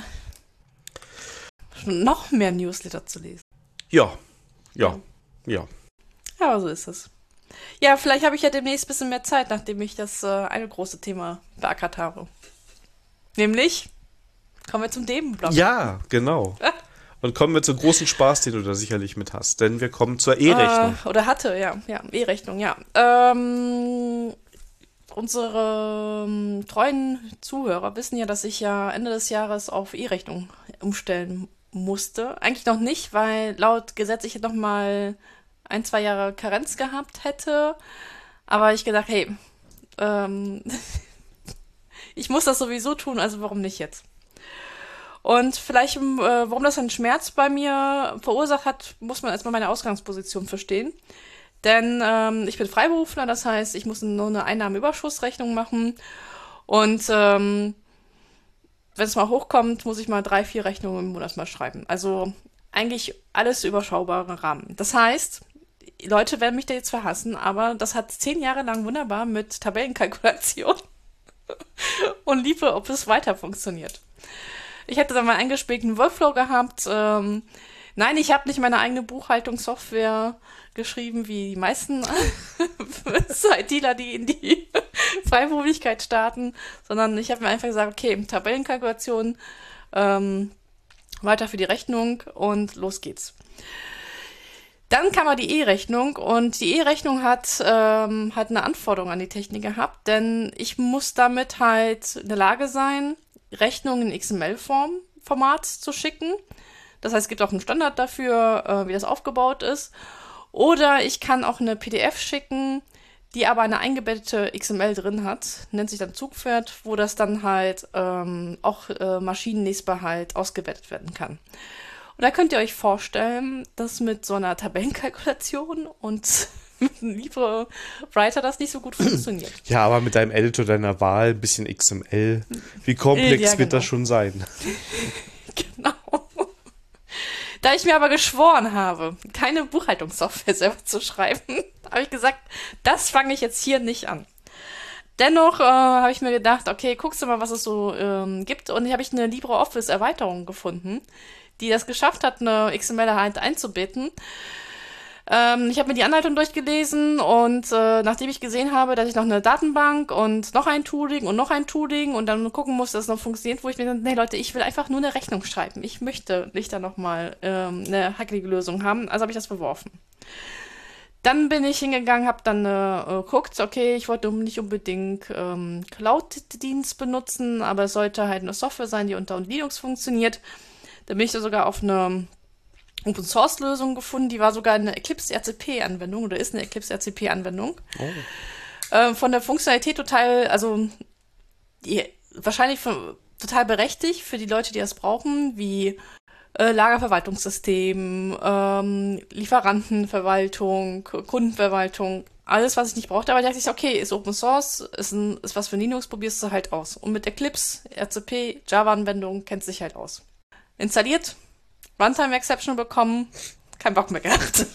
Noch mehr Newsletter zu lesen. Ja. Ja, aber so ist es. Ja, vielleicht habe ich ja demnächst ein bisschen mehr Zeit, nachdem ich das eine große Thema beackert habe. Nämlich, kommen wir zum Themenblock. Ja, genau. Und kommen wir zum großen Spaß, den du da sicherlich mit hast. Denn wir kommen zur E-Rechnung. Oder hatte, ja, E-Rechnung, ja. Unsere treuen Zuhörer wissen ja, dass ich ja Ende des Jahres auf E-Rechnung umstellen musste. Eigentlich noch nicht, weil laut Gesetz ich noch mal 1-2 Jahre Karenz gehabt hätte. Aber ich gedacht, hey, ich muss das sowieso tun, also warum nicht jetzt? Und vielleicht, warum das einen Schmerz bei mir verursacht hat, muss man erstmal meine Ausgangsposition verstehen. Denn ich bin Freiberufler, das heißt, ich muss nur eine Einnahmenüberschussrechnung machen. Und wenn es mal hochkommt, muss ich mal 3-4 Rechnungen im Monat mal schreiben. Also eigentlich alles überschaubare Rahmen. Das heißt, Leute werden mich da jetzt verhassen, aber das hat 10 Jahre lang wunderbar mit Tabellenkalkulation und liebe, ob es weiter funktioniert. Ich hätte dann mal eingespielten Workflow gehabt. Nein, ich habe nicht meine eigene Buchhaltungssoftware geschrieben, wie die meisten ITler, die in die Freiberuflichkeit starten, sondern ich habe mir einfach gesagt, okay, Tabellenkalkulation, weiter für die Rechnung und los geht's. Dann kam aber die E-Rechnung und die E-Rechnung hat eine Anforderung an die Technik gehabt, denn ich muss damit halt in der Lage sein, Rechnungen in XML-Format zu schicken. Das heißt, es gibt auch einen Standard dafür, wie das aufgebaut ist. Oder ich kann auch eine PDF schicken, die aber eine eingebettete XML drin hat, nennt sich dann Zugpferd, wo das dann halt auch maschinenlesbar halt ausgewertet werden kann. Und da könnt ihr euch vorstellen, dass mit so einer Tabellenkalkulation und mit einem LibreWriter das nicht so gut funktioniert. Ja, aber mit deinem Editor deiner Wahl, ein bisschen XML, wie komplex wird das schon sein? Genau. Da ich mir aber geschworen habe, keine Buchhaltungssoftware selber zu schreiben, habe ich gesagt, das fange ich jetzt hier nicht an. Dennoch habe ich mir gedacht, okay, guckst du mal, was es so gibt. Und habe ich eine LibreOffice-Erweiterung gefunden, die das geschafft hat, eine XML halt einzubetten. Ich habe mir die Anleitung durchgelesen und nachdem ich gesehen habe, dass ich noch eine Datenbank und noch ein Tooling und dann gucken muss, dass es noch funktioniert, wo ich mir dachte, nee Leute, ich will einfach nur eine Rechnung schreiben. Ich möchte nicht da nochmal eine hackelige Lösung haben, also habe ich das verworfen. Dann bin ich hingegangen, habe dann geguckt, okay, ich wollte nicht unbedingt Cloud-Dienst benutzen, aber es sollte halt eine Software sein, die unter Linux funktioniert. Da bin ich da sogar auf eine Open-Source-Lösung gefunden, die war sogar eine Eclipse-RCP-Anwendung oder ist eine Eclipse-RCP-Anwendung. Oh. Von der Funktionalität total, also wahrscheinlich total berechtigt für die Leute, die das brauchen, wie Lagerverwaltungssystem, Lieferantenverwaltung, Kundenverwaltung, alles, was ich nicht brauchte. Aber da dachte ich, okay, ist Open Source, ist was für Linux, probierst du halt aus. Und mit Eclipse, RCP, Java-Anwendung kennt sich halt aus. Installiert, Runtime-Exception bekommen, kein Bock mehr gehabt.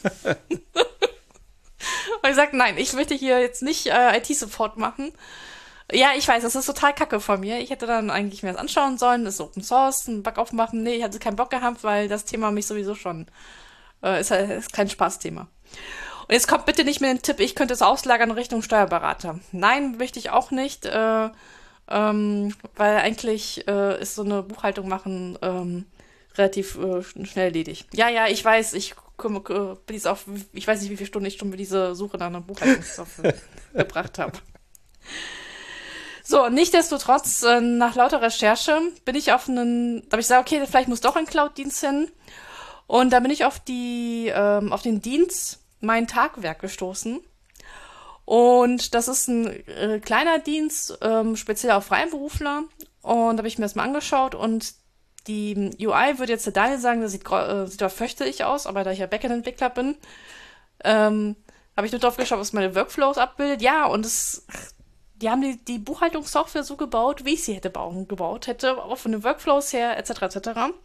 Und ich sagte, nein, ich möchte hier jetzt nicht IT-Support machen. Ja, ich weiß, das ist total kacke von mir. Ich hätte dann eigentlich mir das anschauen sollen, das ist Open Source, einen Bug aufmachen. Nee, ich hatte keinen Bock gehabt, weil das Thema mich sowieso schon ist kein Spaßthema. Und jetzt kommt bitte nicht mit dem Tipp, ich könnte es auslagern Richtung Steuerberater. Nein, möchte ich auch nicht, weil eigentlich ist so eine Buchhaltung machen relativ schnell erledigt. Ja, ich weiß, ich bin jetzt auf, ich weiß nicht, wie viele Stunden ich schon mit dieser Suche nach einer Buchhaltungssoftware gebracht habe. So, nichtsdestotrotz, nach lauter Recherche bin ich auf da habe ich gesagt, okay, vielleicht muss doch ein Cloud-Dienst hin. Und da bin ich auf den Dienst Mein Tagwerk gestoßen. Und das ist ein kleiner Dienst, speziell auf Freiberufler. Und da habe ich mir das mal angeschaut und die UI würde jetzt der Daniel sagen, das sieht doch fürchterlich aus, aber da ich ja Backend-Entwickler bin, habe ich nur drauf geschaut, was meine Workflows abbildet. Ja, und die haben die Buchhaltungssoftware so gebaut, wie ich sie gebaut hätte, auch von den Workflows her, etc., etc.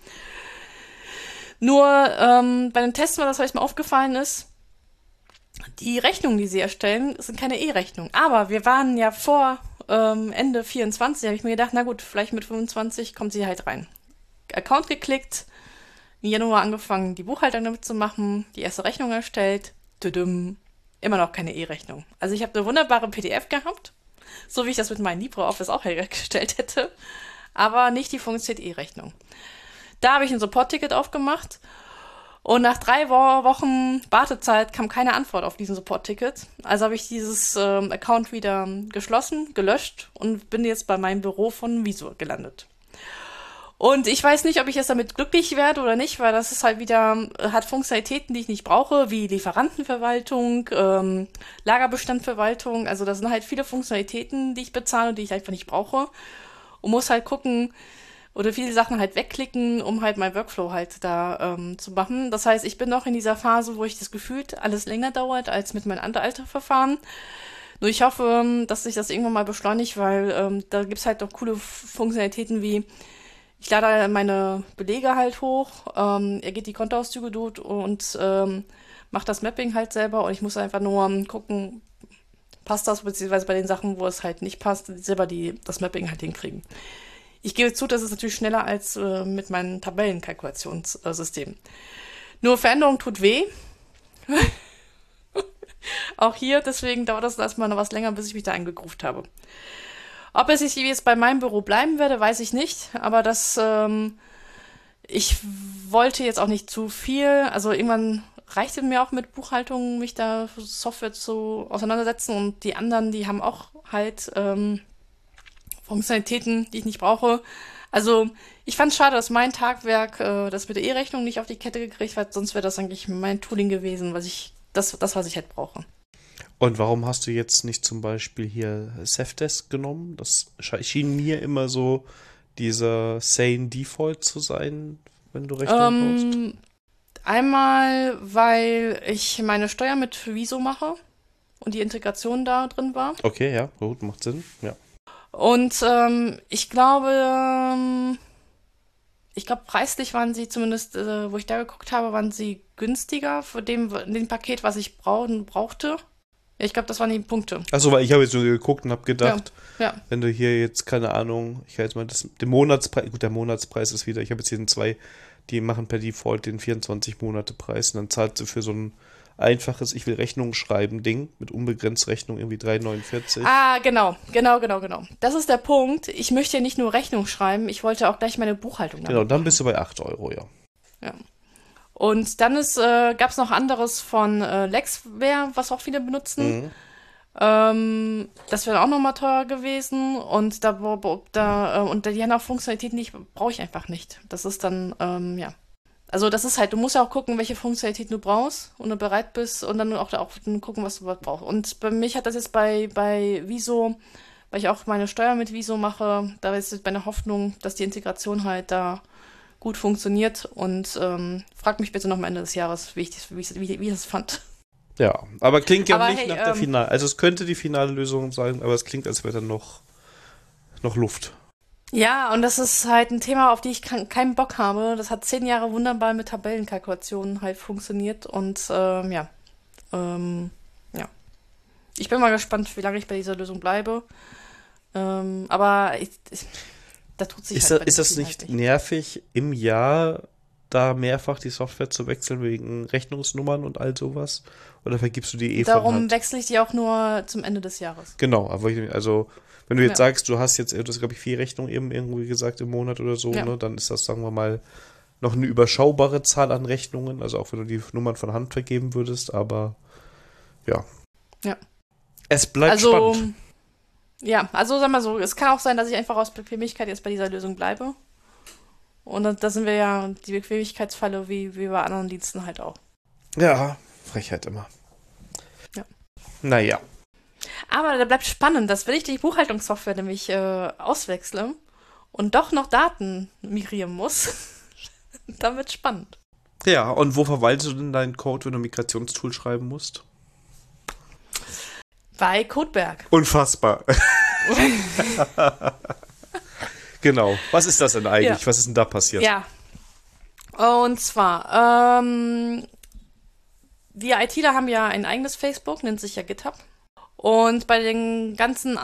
Nur bei dem Test, was mir aufgefallen ist, die Rechnungen, die sie erstellen, sind keine E-Rechnung. Aber wir waren ja vor Ende 24, habe ich mir gedacht, na gut, vielleicht mit 25 kommt sie halt rein. Account geklickt, im Januar angefangen, die Buchhaltung damit zu machen, die erste Rechnung erstellt, immer noch keine E-Rechnung. Also ich habe eine wunderbare PDF gehabt, so wie ich das mit meinem LibreOffice auch hergestellt hätte, aber nicht die funktioniert E-Rechnung. Da habe ich ein Support-Ticket aufgemacht und nach 3 Wochen Wartezeit kam keine Antwort auf diesen Support-Ticket. Also habe ich dieses Account wieder geschlossen, gelöscht und bin jetzt bei meinem Büro von Wieso gelandet. Und ich weiß nicht, ob ich jetzt damit glücklich werde oder nicht, weil das ist halt wieder, hat Funktionalitäten, die ich nicht brauche, wie Lieferantenverwaltung, Lagerbestandverwaltung. Also das sind halt viele Funktionalitäten, die ich bezahle und die ich einfach nicht brauche. Und muss halt gucken oder viele Sachen halt wegklicken, um halt mein Workflow halt da zu machen. Das heißt, ich bin noch in dieser Phase, wo ich das gefühlt alles länger dauert als mit meinem alten Verfahren. Nur ich hoffe, dass sich das irgendwann mal beschleunigt, weil da gibt's halt noch coole Funktionalitäten wie ich lade meine Belege halt hoch, er geht die Kontoauszüge durch und macht das Mapping halt selber und ich muss einfach nur gucken, passt das, beziehungsweise bei den Sachen, wo es halt nicht passt, selber das Mapping halt hinkriegen. Ich gebe zu, das ist natürlich schneller als mit meinem Tabellenkalkulationssystem. Nur Veränderung tut weh. Auch hier, deswegen dauert das erstmal noch was länger, bis ich mich da eingegroovt habe. Ob es jetzt bei meinem Büro bleiben werde, weiß ich nicht. Aber ich wollte jetzt auch nicht zu viel. Also irgendwann reichte mir auch mit Buchhaltung, mich da Software zu auseinandersetzen. Und die anderen, die haben auch halt Funktionalitäten, die ich nicht brauche. Also ich fand es schade, dass mein Tagwerk das mit der E-Rechnung nicht auf die Kette gekriegt hat. Sonst wäre das eigentlich mein Tooling gewesen, was ich halt brauche. Und warum hast du jetzt nicht zum Beispiel hier Safdesk genommen? Das schien mir immer so dieser Sane Default zu sein, wenn du Rechnung brauchst. Einmal, weil ich meine Steuer mit Wieso mache und die Integration da drin war. Okay, ja, gut, macht Sinn, ja. Und ich glaube, preislich waren sie zumindest, wo ich da geguckt habe, waren sie günstiger für dem Paket, was ich brauchte. Ja, ich glaube, das waren die Punkte. Achso, weil ich habe jetzt nur geguckt und habe gedacht, ja. Wenn du hier jetzt, keine Ahnung, ich halte mal den Monatspreis, gut, der Monatspreis ist wieder, ich habe jetzt hier zwei, die machen per Default den 24-Monate-Preis und dann zahlt sie für so ein einfaches, ich will Rechnung schreiben Ding mit unbegrenzt Rechnung irgendwie 3,49. Ah, genau. Das ist der Punkt. Ich möchte ja nicht nur Rechnung schreiben, ich wollte auch gleich meine Buchhaltung damit machen. Dann bist du bei 8 Euro, ja. Ja. Und dann gab es noch anderes von Lexware, was auch viele benutzen. Das wäre auch nochmal teuer gewesen. Und die haben auch Funktionalitäten, die brauche ich einfach nicht. Das ist dann, ja. Also das ist halt, du musst ja auch gucken, welche Funktionalitäten du brauchst und du bereit bist und dann auch gucken, was du brauchst. Und bei mich hat das jetzt bei Wieso, weil ich auch meine Steuer mit Wieso mache, da ist jetzt meine Hoffnung, dass die Integration halt da gut funktioniert und frag mich bitte noch am Ende des Jahres, wie ich das fand. Ja, aber klingt ja nicht nach der Finale. Also es könnte die finale Lösung sein, aber es klingt, als wäre dann noch Luft. Ja, und das ist halt ein Thema, auf die ich keinen Bock habe. Das hat 10 Jahre wunderbar mit Tabellenkalkulationen halt funktioniert und ja. Ich bin mal gespannt, wie lange ich bei dieser Lösung bleibe. Aber da tut sich Ist das nicht nervig, im Jahr da mehrfach die Software zu wechseln wegen Rechnungsnummern und all sowas? Oder vergibst du die Darum wechsle ich die auch nur zum Ende des Jahres. Genau, aber wenn du jetzt sagst, du hast, glaube ich, 4 Rechnungen eben irgendwie gesagt im Monat oder so, ne, dann ist das, sagen wir mal, noch eine überschaubare Zahl an Rechnungen, also auch wenn du die Nummern von Hand vergeben würdest, aber ja. Ja. Es bleibt spannend. Ja, also sag mal so, es kann auch sein, dass ich einfach aus Bequemlichkeit jetzt bei dieser Lösung bleibe. Und da sind wir ja die Bequemlichkeitsfalle wie bei anderen Diensten halt auch. Ja, Frechheit immer. Ja. Naja. Aber da bleibt spannend, dass wenn ich die Buchhaltungssoftware nämlich auswechsle und doch noch Daten migrieren muss, dann wird spannend. Ja, und wo verwaltest du denn deinen Code, wenn du ein Migrationstool schreiben musst? Bei Codeberg. Unfassbar. Genau. Was ist das denn eigentlich? Ja. Was ist denn da passiert? Ja. Und zwar, wir ITler haben ja ein eigenes Facebook, nennt sich ja GitHub. Und bei den ganzen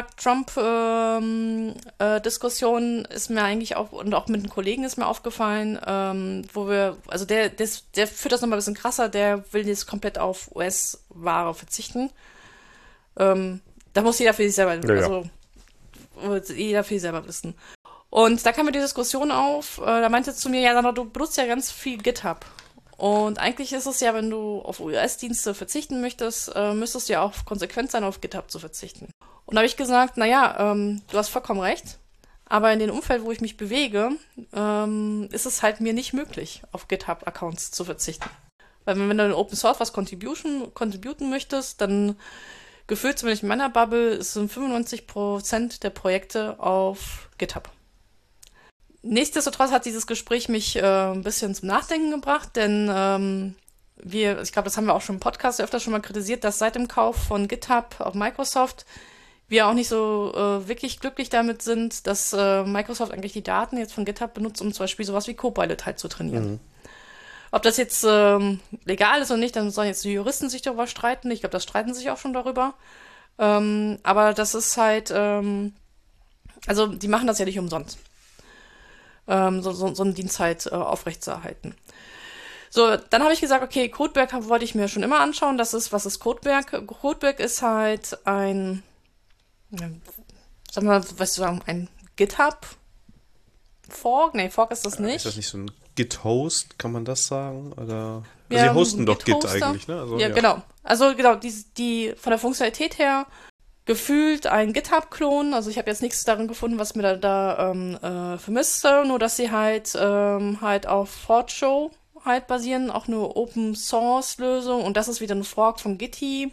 Unplugged-Trump-Diskussionen ist mir eigentlich auch, und auch mit den Kollegen ist mir aufgefallen, wo wir, also der führt das nochmal ein bisschen krasser, der will jetzt komplett auf US-Ware verzichten. Da muss jeder für sich selber, jeder für sich selber wissen. Und da kam mir die Diskussion auf, da meinte zu mir, ja, Sandra, du benutzt ja ganz viel GitHub. Und eigentlich ist es ja, wenn du auf US-Dienste verzichten möchtest, müsstest du ja auch konsequent sein, auf GitHub zu verzichten. Und da habe ich gesagt, naja, du hast vollkommen recht, aber in dem Umfeld, wo ich mich bewege, ist es halt mir nicht möglich, auf GitHub-Accounts zu verzichten. Weil wenn du in Open Source was contributen möchtest, dann gefühlt, zumindest in meiner Bubble, sind 95% der Projekte auf GitHub. Nichtsdestotrotz hat dieses Gespräch mich ein bisschen zum Nachdenken gebracht, denn ich glaube, das haben wir auch schon im Podcast öfter schon mal kritisiert, dass seit dem Kauf von GitHub auf Microsoft wir auch nicht so wirklich glücklich damit sind, dass Microsoft eigentlich die Daten jetzt von GitHub benutzt, um zum Beispiel sowas wie Copilot halt zu trainieren. Mhm. Ob das jetzt legal ist oder nicht, dann sollen jetzt die Juristen sich darüber streiten. Ich glaube, das streiten sich auch schon darüber. Aber das ist halt, also die machen das ja nicht umsonst. So einen Dienst halt aufrechtzuerhalten. So, dann habe ich gesagt, okay, Codeberg wollte ich mir schon immer anschauen. Was ist Codeberg? Codeberg ist halt ein, sagen wir mal, was du sagen, ein GitHub-Fork? Nee, Fork ist das nicht. Ist das nicht so ein Git-Host, kann man das sagen? Oder? Also sie hosten doch Git eigentlich, ne? Also, ja, genau. Also genau, die von der Funktionalität her gefühlt ein GitHub-Klon. Also ich habe jetzt nichts darin gefunden, was mir da vermisste, nur dass sie halt auf Fortran halt basieren, auch eine Open-Source-Lösung, und das ist wieder ein Fork von Gitti,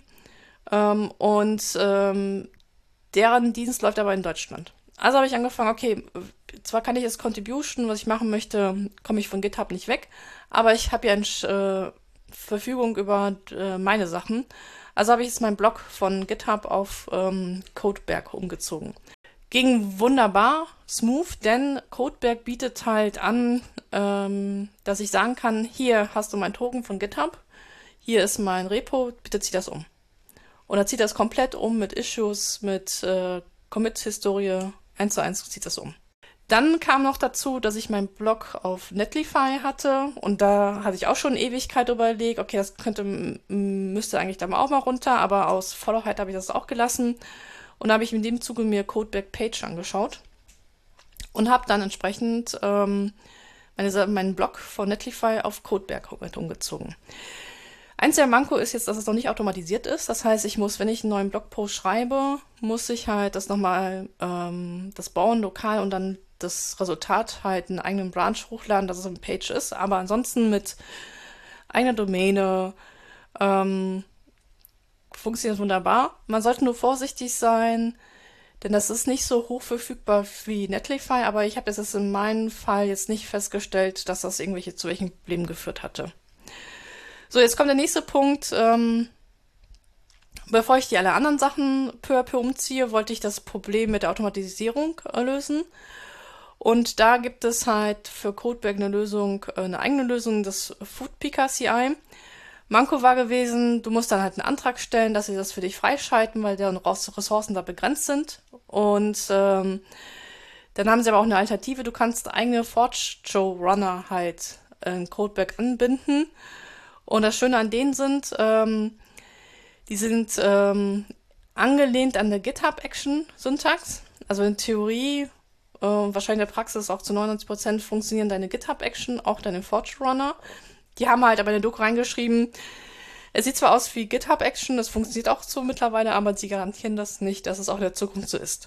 deren Dienst läuft aber in Deutschland. Also habe ich angefangen, okay, zwar kann ich jetzt Contribution, was ich machen möchte, komme ich von GitHub nicht weg, aber ich habe ja eine Verfügung über meine Sachen. Also habe ich jetzt meinen Blog von GitHub auf Codeberg umgezogen. Ging wunderbar, smooth, denn Codeberg bietet halt an, dass ich sagen kann, hier hast du mein Token von GitHub, hier ist mein Repo, bitte zieh das um. Und er zieht das komplett um mit Issues, mit Commit-Historie, 1:1 zieht das um. Dann kam noch dazu, dass ich meinen Blog auf Netlify hatte, und da hatte ich auch schon Ewigkeit überlegt, okay, das müsste eigentlich da mal auch mal runter, aber aus Faulheit habe ich das auch gelassen, und da habe ich in dem Zuge mir Codeberg Page angeschaut und habe dann entsprechend meinen Blog von Netlify auf Codeberg umgezogen. Einziger Manko ist jetzt, dass es noch nicht automatisiert ist. Das heißt, ich muss, wenn ich einen neuen Blogpost schreibe, muss ich halt das nochmal das bauen lokal und dann das Resultat halt in einen eigenen Branch hochladen, dass es eine Page ist. Aber ansonsten mit eigener Domäne funktioniert wunderbar. Man sollte nur vorsichtig sein, denn das ist nicht so hoch verfügbar wie Netlify, aber ich habe jetzt in meinem Fall jetzt nicht festgestellt, dass das zu welchen Problemen geführt hatte. So, jetzt kommt der nächste Punkt. Bevor ich die alle anderen Sachen peu à peu umziehe, wollte ich das Problem mit der Automatisierung lösen. Und da gibt es halt für Codeberg eine eigene Lösung, das Foodpika CI. Manko war gewesen, du musst dann halt einen Antrag stellen, dass sie das für dich freischalten, weil deren Ressourcen da begrenzt sind. Und dann haben sie aber auch eine Alternative. Du kannst eigene Forge-Runner halt in Codeberg anbinden. Und das Schöne an denen sind, die sind angelehnt an der GitHub-Action-Syntax. Also in Theorie, wahrscheinlich in der Praxis auch zu 99% funktionieren deine GitHub-Action, auch deine Forge-Runner. Die haben halt aber in der Doku reingeschrieben, es sieht zwar aus wie GitHub-Action, das funktioniert auch so mittlerweile, aber sie garantieren das nicht, dass es auch in der Zukunft so ist.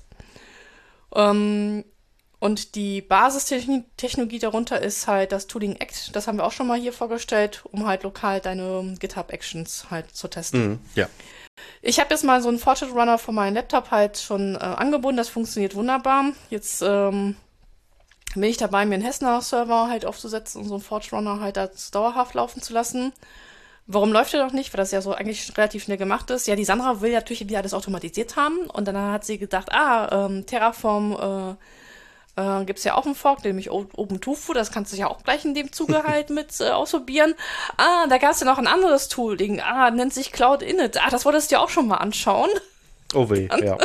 Und die Basistechnologie darunter ist halt das Tooling Act. Das haben wir auch schon mal hier vorgestellt, um halt lokal deine GitHub-Actions halt zu testen. Ja. Ich habe jetzt mal so einen Fortran Runner von meinem Laptop halt schon angebunden. Das funktioniert wunderbar. Jetzt bin ich dabei, mir einen Hessner-Server halt aufzusetzen und so einen Fortran Runner halt als dauerhaft laufen zu lassen. Warum läuft der noch nicht? Weil das ja so eigentlich relativ schnell gemacht ist. Ja, die Sandra will natürlich wieder alles automatisiert haben. Und dann hat sie gedacht, Terraform gibt es ja auch einen Fork, nämlich OpenTofu, das kannst du ja auch gleich in dem Zuge halt mit ausprobieren. Da gab es ja noch ein anderes Tooling, nennt sich Cloud Init. Das wolltest du ja auch schon mal anschauen. Oh weh, ja.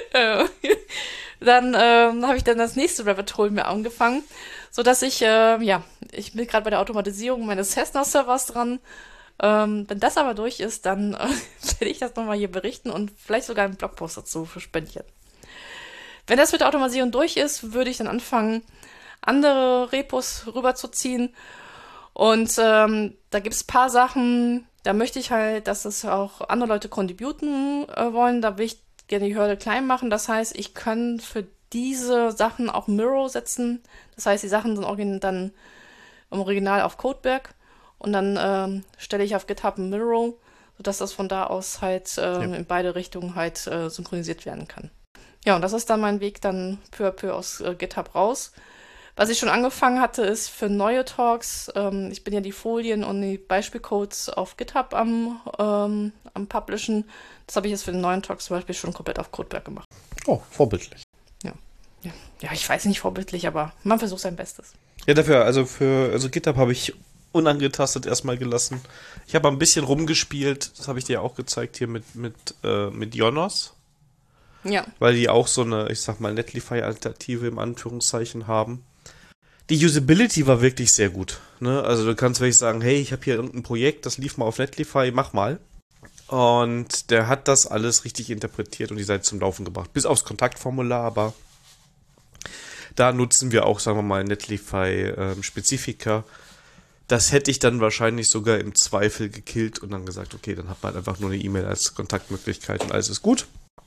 Dann habe ich dann das nächste Rabbit Hole mir angefangen, sodass ich bin gerade bei der Automatisierung meines Cessna-Servers dran. Wenn das aber durch ist, dann werde ich das nochmal hier berichten und vielleicht sogar einen Blogpost dazu verspendieren. Wenn das mit der Automatisierung durch ist, würde ich dann anfangen, andere Repos rüberzuziehen. Und da gibt es ein paar Sachen, da möchte ich halt, dass es auch andere Leute contributen wollen. Da will ich gerne die Hürde klein machen. Das heißt, ich kann für diese Sachen auch Miro setzen. Das heißt, die Sachen sind dann im Original auf Codeberg. Und dann stelle ich auf GitHub ein Miro, sodass das von da aus halt in beide Richtungen halt synchronisiert werden kann. Ja, und das ist dann mein Weg dann peu à peu aus GitHub raus. Was ich schon angefangen hatte, ist für neue Talks, ich bin ja die Folien und die Beispielcodes auf GitHub am Publishen. Das habe ich jetzt für den neuen Talks zum Beispiel schon komplett auf Codeberg gemacht. Oh, vorbildlich. Ja, ich weiß nicht vorbildlich, aber man versucht sein Bestes. Ja, dafür, also GitHub habe ich unangetastet erstmal gelassen. Ich habe ein bisschen rumgespielt, das habe ich dir auch gezeigt hier mit Jonos. Ja. Weil die auch so eine, ich sag mal, Netlify-Alternative im Anführungszeichen haben. Die Usability war wirklich sehr gut. Ne? Also du kannst wirklich sagen, hey, ich habe hier irgendein Projekt, das lief mal auf Netlify, mach mal. Und der hat das alles richtig interpretiert und die Seite zum Laufen gebracht. Bis aufs Kontaktformular, aber da nutzen wir auch, sagen wir mal, Netlify-Spezifika. Das hätte ich dann wahrscheinlich sogar im Zweifel gekillt und dann gesagt, okay, dann hat man einfach nur eine E-Mail als Kontaktmöglichkeit und alles ist gut.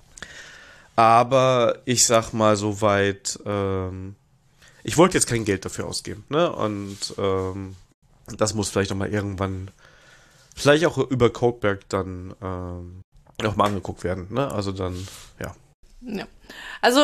Aber ich sag mal soweit, ich wollte jetzt kein Geld dafür ausgeben, ne? Und das muss vielleicht nochmal irgendwann, vielleicht auch über Codeberg dann nochmal angeguckt werden, ne? Also dann, ja. Ja. Also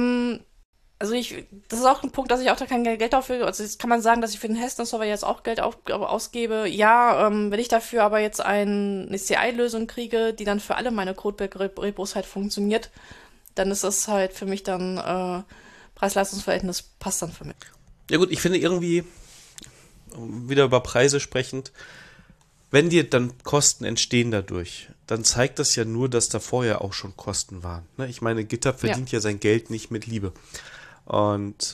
das ist auch ein Punkt, dass ich auch da kein Geld dafür, also jetzt kann man sagen, dass ich für den Haskell-Server jetzt auch Geld ausgebe. Ja, wenn ich dafür aber jetzt eine CI-Lösung kriege, die dann für alle meine Codeberg-Repos halt funktioniert, dann ist das halt für mich dann Preis-Leistungs-Verhältnis passt dann für mich. Ja gut, ich finde irgendwie, wieder über Preise sprechend, wenn dir dann Kosten entstehen dadurch, dann zeigt das ja nur, dass da vorher auch schon Kosten waren. Ne? Ich meine, GitHub verdient ja sein Geld nicht mit Liebe. Und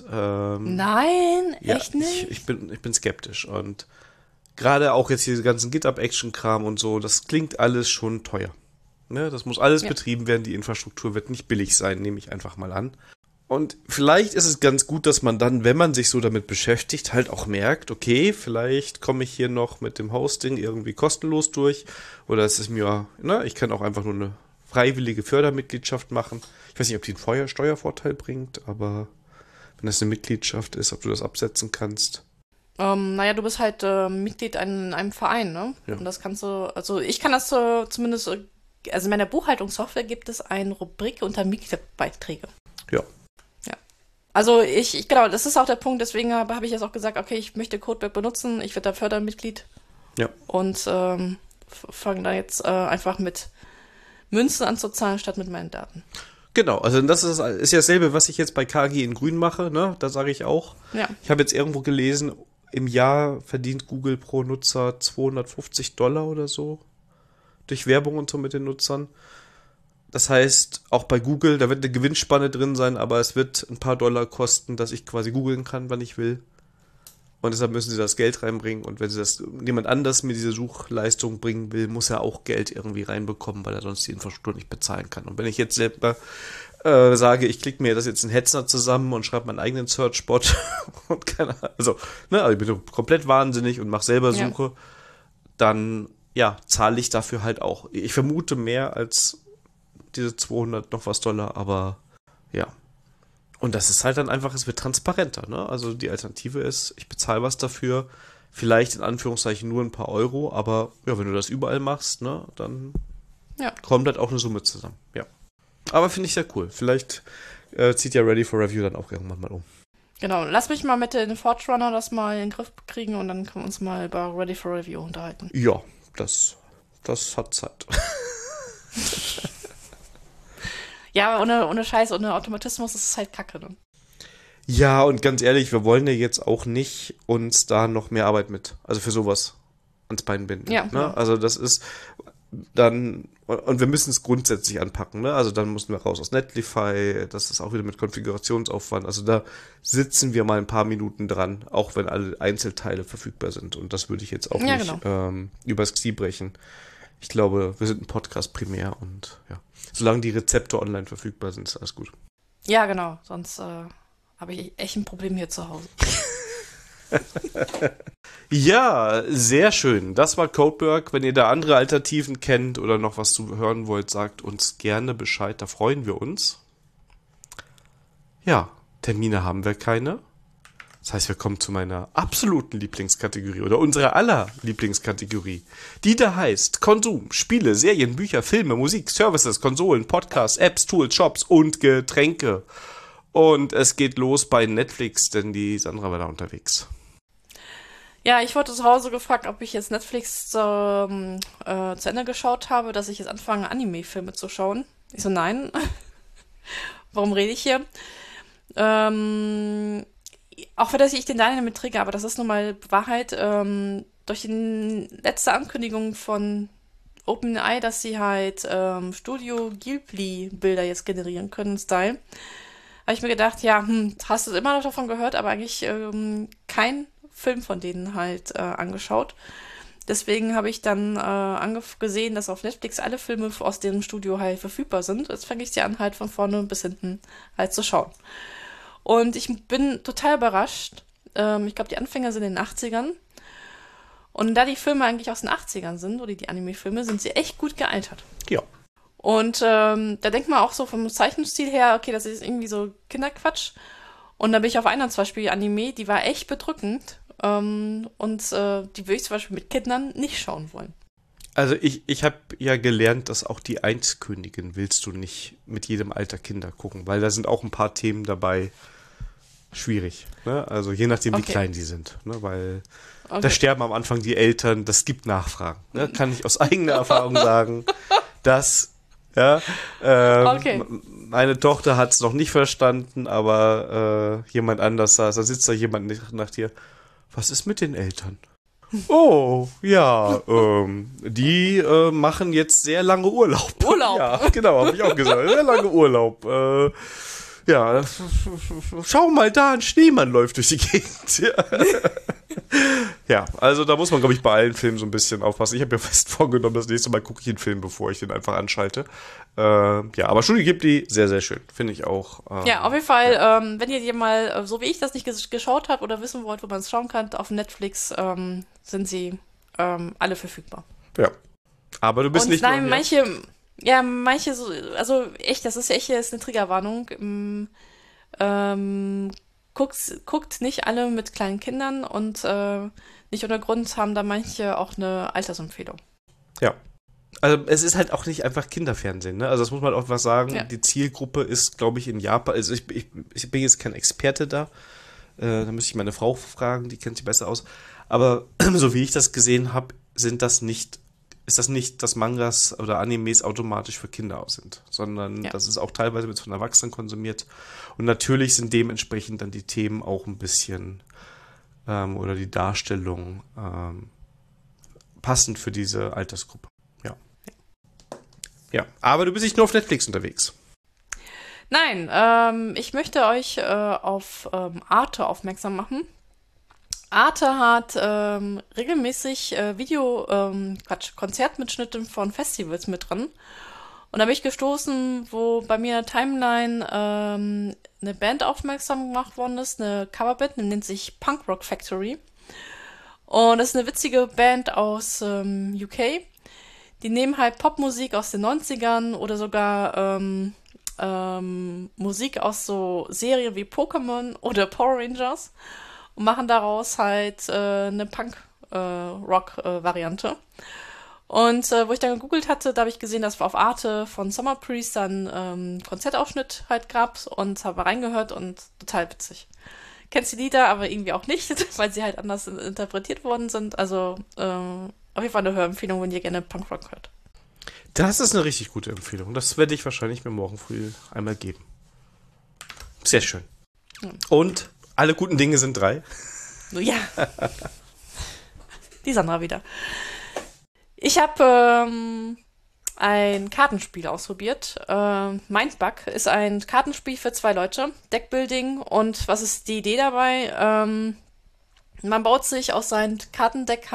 nein, ja, echt nicht? Ich bin skeptisch. Und gerade auch jetzt diese ganzen GitHub-Action-Kram und so, das klingt alles schon teuer. Ne? Das muss alles betrieben werden, die Infrastruktur wird nicht billig sein, nehme ich einfach mal an. Und vielleicht ist es ganz gut, dass man dann, wenn man sich so damit beschäftigt, halt auch merkt, okay, vielleicht komme ich hier noch mit dem Hosting irgendwie kostenlos durch. Oder es ist mir, ne, ich kann auch einfach nur eine freiwillige Fördermitgliedschaft machen. Ich weiß nicht, ob die einen Steuervorteil bringt, aber wenn das eine Mitgliedschaft ist, ob du das absetzen kannst. Naja, du bist halt Mitglied in einem Verein, ne? Ja. Und das kannst du, also ich kann das zumindest, also in meiner Buchhaltungssoftware gibt es eine Rubrik unter Mitgliedsbeiträge. Ja. Also genau, das ist auch der Punkt, deswegen habe ich jetzt auch gesagt, okay, ich möchte Codeberg benutzen, ich werde da Fördermitglied. Ja. Und fange da jetzt einfach mit Münzen anzuzahlen, statt mit meinen Daten. Genau, also das ist ja dasselbe, was ich jetzt bei KG in Grün mache, ne? Da sage ich auch. Ja. Ich habe jetzt irgendwo gelesen, im Jahr verdient Google pro Nutzer $250 oder so. Durch Werbung und so mit den Nutzern. Das heißt, auch bei Google, da wird eine Gewinnspanne drin sein, aber es wird ein paar Dollar kosten, dass ich quasi googeln kann, wann ich will. Und deshalb müssen sie das Geld reinbringen. Und wenn sie das jemand anders mir diese Suchleistung bringen will, muss er auch Geld irgendwie reinbekommen, weil er sonst die Infrastruktur nicht bezahlen kann. Und wenn ich jetzt selber sage, ich klicke mir das jetzt in Hetzner zusammen und schreibe meinen eigenen Search-Bot und keine Ahnung, also ich bin komplett wahnsinnig und mache selber Suche, dann zahle ich dafür halt auch. Ich vermute mehr als diese 200 noch was Dollar, aber ja. Und das ist halt dann einfach, es wird transparenter, ne? Also die Alternative ist, ich bezahle was dafür, vielleicht in Anführungszeichen nur ein paar Euro, aber ja, wenn du das überall machst, ne, dann kommt halt auch eine Summe zusammen, ja. Aber finde ich sehr cool. Vielleicht zieht ja Ready for Review dann auch irgendwann mal um. Genau, lass mich mal mit den Fortrunner das mal in den Griff kriegen und dann können wir uns mal über Ready for Review unterhalten. Ja, das hat Zeit. Ja, ohne Scheiß, ohne Automatismus ist es halt kacke, ne? Ja, und ganz ehrlich, wir wollen ja jetzt auch nicht uns da noch mehr Arbeit mit, also für sowas ans Bein binden. Ja, ne? Also das ist dann, und wir müssen es grundsätzlich anpacken, ne? Also dann müssen wir raus aus Netlify, das ist auch wieder mit Konfigurationsaufwand. Also da sitzen wir mal ein paar Minuten dran, auch wenn alle Einzelteile verfügbar sind. Und das würde ich jetzt auch nicht übers Knie brechen. Ich glaube, wir sind ein Podcast primär und ja. Solange die Rezepte online verfügbar sind, ist alles gut. Ja, genau. Sonst habe ich echt ein Problem hier zu Hause. Ja, sehr schön. Das war Codeberg. Wenn ihr da andere Alternativen kennt oder noch was zu hören wollt, sagt uns gerne Bescheid. Da freuen wir uns. Ja, Termine haben wir keine. Das heißt, wir kommen zu meiner absoluten Lieblingskategorie oder unserer aller Lieblingskategorie. Die da heißt Konsum, Spiele, Serien, Bücher, Filme, Musik, Services, Konsolen, Podcasts, Apps, Tools, Shops und Getränke. Und es geht los bei Netflix, denn die Sandra war da unterwegs. Ja, ich wurde zu Hause gefragt, ob ich jetzt Netflix zu Ende geschaut habe, dass ich jetzt anfange, Anime-Filme zu schauen. Ich so, nein. Warum rede ich hier? Auch wenn ich den Daniel mit trigger, aber das ist nun mal Wahrheit. Durch die letzte Ankündigung von OpenAI, dass sie halt Studio Ghibli-Bilder jetzt generieren können, Style, habe ich mir gedacht, ja, hast du immer noch davon gehört, aber eigentlich kein Film von denen halt angeschaut. Deswegen habe ich dann gesehen, dass auf Netflix alle Filme aus dem Studio halt verfügbar sind. Jetzt fange ich sie an, halt von vorne bis hinten halt zu schauen. Und ich bin total überrascht. Ich glaube, die Anfänger sind in den 80ern. Und da die Filme eigentlich aus den 80ern sind, oder die Anime-Filme, sind sie echt gut gealtert. Ja. Und da denkt man auch so vom Zeichenstil her, okay, das ist irgendwie so Kinderquatsch. Und da bin ich auf einer zum Beispiel Anime, die war echt bedrückend. Und die würde ich zum Beispiel mit Kindern nicht schauen wollen. Also ich habe ja gelernt, dass auch die Eiskönigin willst du nicht mit jedem Alter Kinder gucken, weil da sind auch ein paar Themen dabei schwierig. Ne? Also je nachdem, wie klein die sind. Ne? Weil da sterben am Anfang die Eltern, das gibt Nachfragen. Ne? Kann ich aus eigener Erfahrung sagen, dass meine Tochter hat es noch nicht verstanden, aber jemand anders saß. Da sitzt da jemand nach dir. Was ist mit den Eltern? Oh, ja, die machen jetzt sehr lange Urlaub. Ja, genau, habe ich auch gesagt. Sehr lange Urlaub. Ja, schau mal da, ein Schneemann läuft durch die Gegend. Ja, also da muss man, glaube ich, bei allen Filmen so ein bisschen aufpassen. Ich habe mir fest vorgenommen, das nächste Mal gucke ich den Film, bevor ich den einfach anschalte. Ja, aber Studio Ghibli, sehr, sehr schön. Finde ich auch. Ja, auf jeden Fall, wenn ihr mal, so wie ich das nicht geschaut habt oder wissen wollt, wo man es schauen kann, auf Netflix sind sie alle verfügbar. Ja, aber du bist und nicht nein, nur... manche so, also echt, das ist echt jetzt eine Triggerwarnung. Guckt nicht alle mit kleinen Kindern und nicht ohne Grund haben da manche auch eine Altersempfehlung. Ja. Also es ist halt auch nicht einfach Kinderfernsehen, ne? Also das muss man auch was sagen. Ja. Die Zielgruppe ist, glaube ich, in Japan, also ich bin jetzt kein Experte da, da müsste ich meine Frau fragen, die kennt sich besser aus. Aber so wie ich das gesehen habe, ist das nicht, dass Mangas oder Animes automatisch für Kinder aus sind, sondern das ist auch teilweise mit von Erwachsenen konsumiert. Und natürlich sind dementsprechend dann die Themen auch ein bisschen oder die Darstellung passend für diese Altersgruppe. Ja, aber du bist nicht nur auf Netflix unterwegs. Nein, ich möchte euch auf Arte aufmerksam machen. Arte hat regelmäßig Konzertmitschnitte von Festivals mit drin. Und da bin ich gestoßen, wo bei mir in der Timeline eine Band aufmerksam gemacht worden ist, eine Coverband, die nennt sich Punk Rock Factory. Und das ist eine witzige Band aus UK. Die nehmen halt Popmusik aus den 90ern oder sogar Musik aus so Serien wie Pokémon oder Power Rangers und machen daraus halt eine Punk-Rock-Variante. Und wo ich dann gegoogelt hatte, da habe ich gesehen, dass auf Arte von Summer Priest dann Konzertausschnitt halt gab und habe reingehört und total witzig. Kennst die Lieder, aber irgendwie auch nicht, weil sie halt anders interpretiert worden sind. Also auf jeden Fall eine Hörempfehlung, wenn ihr gerne Punkrock hört. Das ist eine richtig gute Empfehlung. Das werde ich wahrscheinlich mir morgen früh einmal geben. Sehr schön. Und alle guten Dinge sind 3. Ja. Die Sandra wieder. Ich habe ein Kartenspiel ausprobiert. Mindbug ist ein Kartenspiel für 2 Leute. Deckbuilding. Und was ist die Idee dabei? Man baut sich aus seinem Kartendeck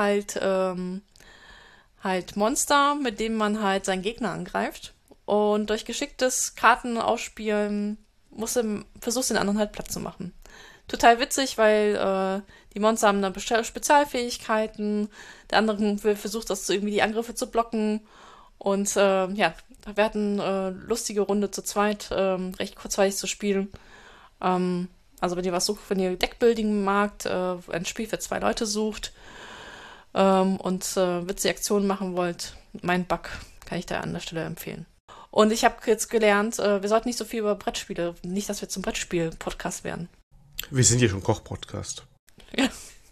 halt Monster, mit denen man halt seinen Gegner angreift. Und durch geschicktes Kartenausspielen versuchst den anderen halt platt zu machen. Total witzig, weil die Monster haben dann Spezialfähigkeiten, der andere versucht das irgendwie die Angriffe zu blocken und wir hatten lustige Runde zu zweit, recht kurzweilig zu spielen. Also wenn ihr was sucht, wenn ihr Deckbuilding magt, ein Spiel für 2 Leute sucht und witzige Aktionen machen wollt, mein Bug kann ich da an der Stelle empfehlen. Und ich habe jetzt gelernt, wir sollten nicht so viel über Brettspiele, nicht, dass wir zum Brettspiel-Podcast werden. Wir sind hier schon Koch-Podcast. Ja.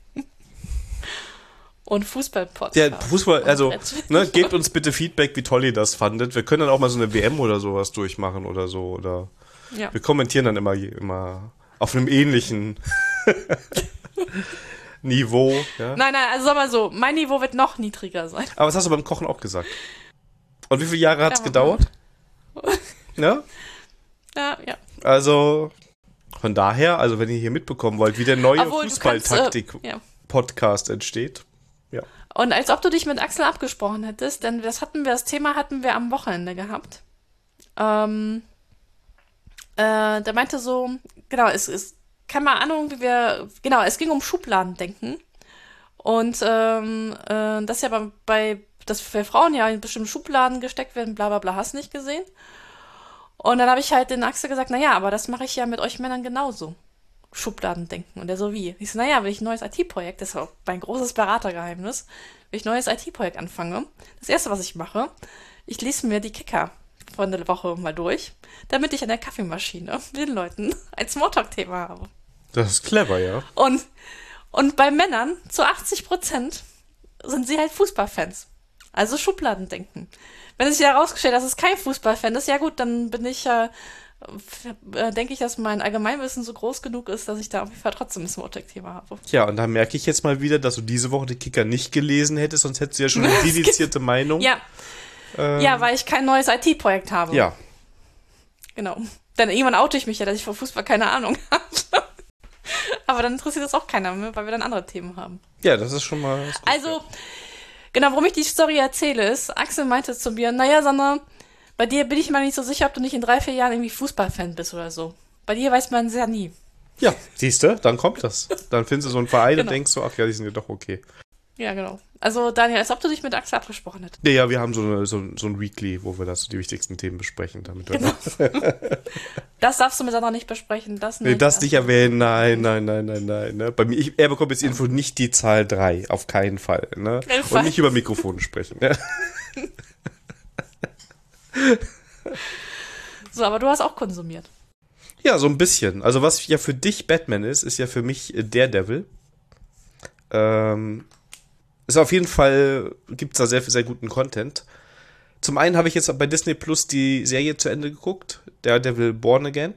Und Fußball-Podcast. Ja, Fußball, also, gebt uns bitte Feedback, wie toll ihr das fandet. Wir können dann auch mal so eine WM oder sowas durchmachen oder so. Oder wir kommentieren dann immer auf einem ähnlichen Niveau. Ja? Nein, also sag mal so, mein Niveau wird noch niedriger sein. Aber das hast du beim Kochen auch gesagt. Und wie viele Jahre hat es gedauert? Ja? Ja. Also, von daher, also wenn ihr hier mitbekommen wollt, wie der neue Fußballtaktik-Podcast entsteht. Ja. Und als ob du dich mit Axel abgesprochen hättest, denn das Thema hatten wir am Wochenende gehabt. Der meinte so, genau, es keine Ahnung, es ging um Schubladendenken. Und das ja dass für Frauen ja in bestimmten Schubladen gesteckt werden, bla bla bla, hast nicht gesehen. Und dann habe ich halt den Axel gesagt, naja, aber das mache ich ja mit euch Männern genauso. Schubladendenken. Und der so, wie? Ich so, naja, wenn ich ein neues IT-Projekt, das ist auch mein großes Beratergeheimnis, wenn ich ein neues IT-Projekt anfange, das Erste, was ich mache, ich lese mir die Kicker von der Woche mal durch, damit ich an der Kaffeemaschine mit den Leuten ein Smalltalk-Thema habe. Das ist clever, ja. Und bei Männern, zu 80% sind sie halt Fußballfans. Also Schubladendenken. Wenn es sich herausgestellt, dass es kein Fußballfan ist, ja gut, dann bin ich denke ich, dass mein Allgemeinwissen so groß genug ist, dass ich da auf jeden Fall trotzdem ein Smalltalk-Thema habe. Ja, und da merke ich jetzt mal wieder, dass du diese Woche die Kicker nicht gelesen hättest, sonst hättest du ja schon eine dedizierte Meinung. Ja. Ja, weil ich kein neues IT-Projekt habe. Ja. Genau. Dann irgendwann oute ich mich ja, dass ich von Fußball keine Ahnung habe. Aber dann interessiert das auch keiner mehr, weil wir dann andere Themen haben. Ja, das ist schon mal... Ist gut, also, genau, warum ich die Story erzähle, ist, Axel meinte zu mir, naja, Sandra, bei dir bin ich mal nicht so sicher, ob du nicht in 3-4 Jahren irgendwie Fußballfan bist oder so. Bei dir weiß man es ja nie. Ja, siehst du, dann kommt das. Dann findest du so einen Verein und denkst so, ach ja, die sind ja doch okay. Ja, genau. Also, Daniel, als ob du dich mit Axel abgesprochen hättest. Ja, wir haben so ein Weekly, wo wir die wichtigsten Themen besprechen. Damit genau. Das darfst du mit Sandra nicht besprechen. Das nicht. Nee, das nicht erwähnen. Nein. Ne? Bei mir, er bekommt jetzt Info, nicht die Zahl 3. Auf keinen Fall. Ne? Und nicht über Mikrofone sprechen. Ja. So, aber du hast auch konsumiert. Ja, so ein bisschen. Also was ja für dich Batman ist ja für mich Daredevil. Ist auf jeden Fall, gibt es da sehr, sehr guten Content. Zum einen habe ich jetzt bei Disney Plus die Serie zu Ende geguckt, Daredevil Born Again.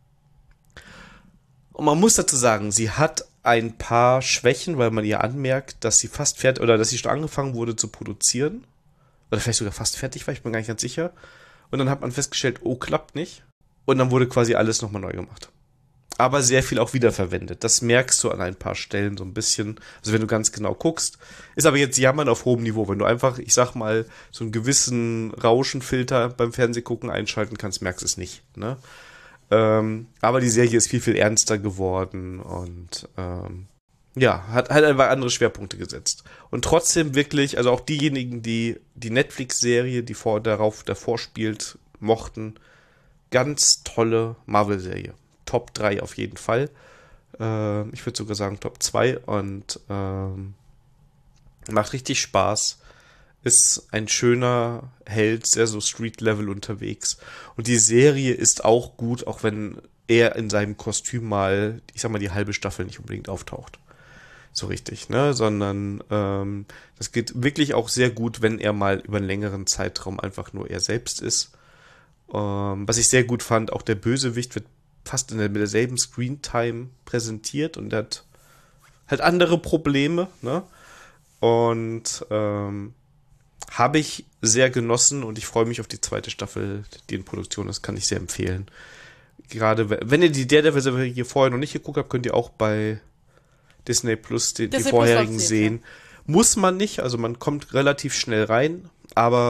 Und man muss dazu sagen, sie hat ein paar Schwächen, weil man ihr anmerkt, dass sie fast fertig, oder dass sie schon angefangen wurde zu produzieren. Oder vielleicht sogar fast fertig war, ich bin gar nicht ganz sicher. Und dann hat man festgestellt, oh, klappt nicht. Und dann wurde quasi alles nochmal neu gemacht. Aber sehr viel auch wiederverwendet. Das merkst du an ein paar Stellen so ein bisschen. Also wenn du ganz genau guckst. Ist aber jetzt Jammern auf hohem Niveau. Wenn du einfach, ich sag mal, so einen gewissen Rauschenfilter beim Fernsehgucken einschalten kannst, merkst du es nicht. Ne? Aber die Serie ist viel, viel ernster geworden und hat einfach andere Schwerpunkte gesetzt. Und trotzdem wirklich, also auch diejenigen, die die Netflix-Serie, die davor spielt, mochten, ganz tolle Marvel-Serie. Top 3 auf jeden Fall. Ich würde sogar sagen Top 2 und macht richtig Spaß. Ist ein schöner Held, sehr so Street-Level unterwegs. Und die Serie ist auch gut, auch wenn er in seinem Kostüm mal, ich sag mal, die halbe Staffel nicht unbedingt auftaucht. So richtig, ne? Sondern das geht wirklich auch sehr gut, wenn er mal über einen längeren Zeitraum einfach nur er selbst ist. Was ich sehr gut fand, auch der Bösewicht wird fast mit derselben Screentime präsentiert und hat halt andere Probleme, ne? Und habe ich sehr genossen und ich freue mich auf die zweite Staffel, die in Produktion ist, kann ich sehr empfehlen. Gerade wenn ihr die Daredevil hier vorher noch nicht geguckt habt, könnt ihr auch bei Disney Plus die vorherigen sehen. Ja. Muss man nicht, also man kommt relativ schnell rein, aber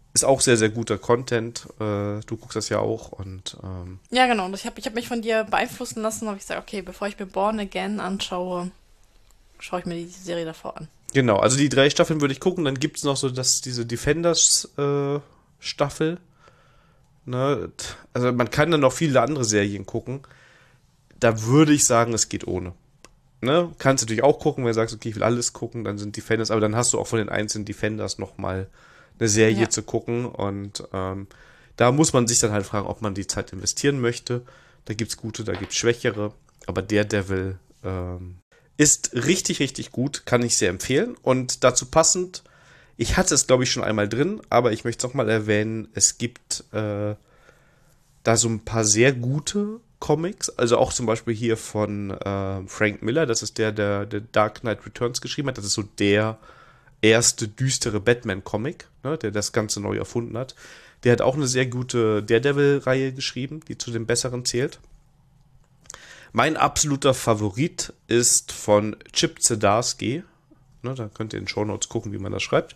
Ist auch sehr, sehr guter Content. Du guckst das ja auch und Ja, genau. Und ich hab mich von dir beeinflussen lassen, habe ich gesagt, okay, bevor ich mir Born Again anschaue, schaue ich mir die Serie davor an. genau, also die 3 Staffeln würde ich gucken. Dann gibt es noch so diese Defenders Staffel. Ne? Also man kann dann noch viele andere Serien gucken. Da würde ich sagen, es geht ohne. Ne? Kannst natürlich auch gucken, wenn du sagst, okay, ich will alles gucken, dann sind Defenders, aber dann hast du auch von den einzelnen Defenders nochmal eine Serie zu gucken und da muss man sich dann halt fragen, ob man die Zeit investieren möchte. Da gibt's gute, da gibt's schwächere, aber Daredevil ist richtig, richtig gut, kann ich sehr empfehlen und dazu passend, ich hatte es glaube ich schon einmal drin, aber ich möchte es nochmal erwähnen, es gibt da so ein paar sehr gute Comics, also auch zum Beispiel hier von Frank Miller, das ist der Dark Knight Returns geschrieben hat, das ist so der erste düstere Batman-Comic, ne, der das Ganze neu erfunden hat. Der hat auch eine sehr gute Daredevil-Reihe geschrieben, die zu den besseren zählt. Mein absoluter Favorit ist von Chip Zdarsky, ne, da könnt ihr in den Shownotes gucken, wie man das schreibt.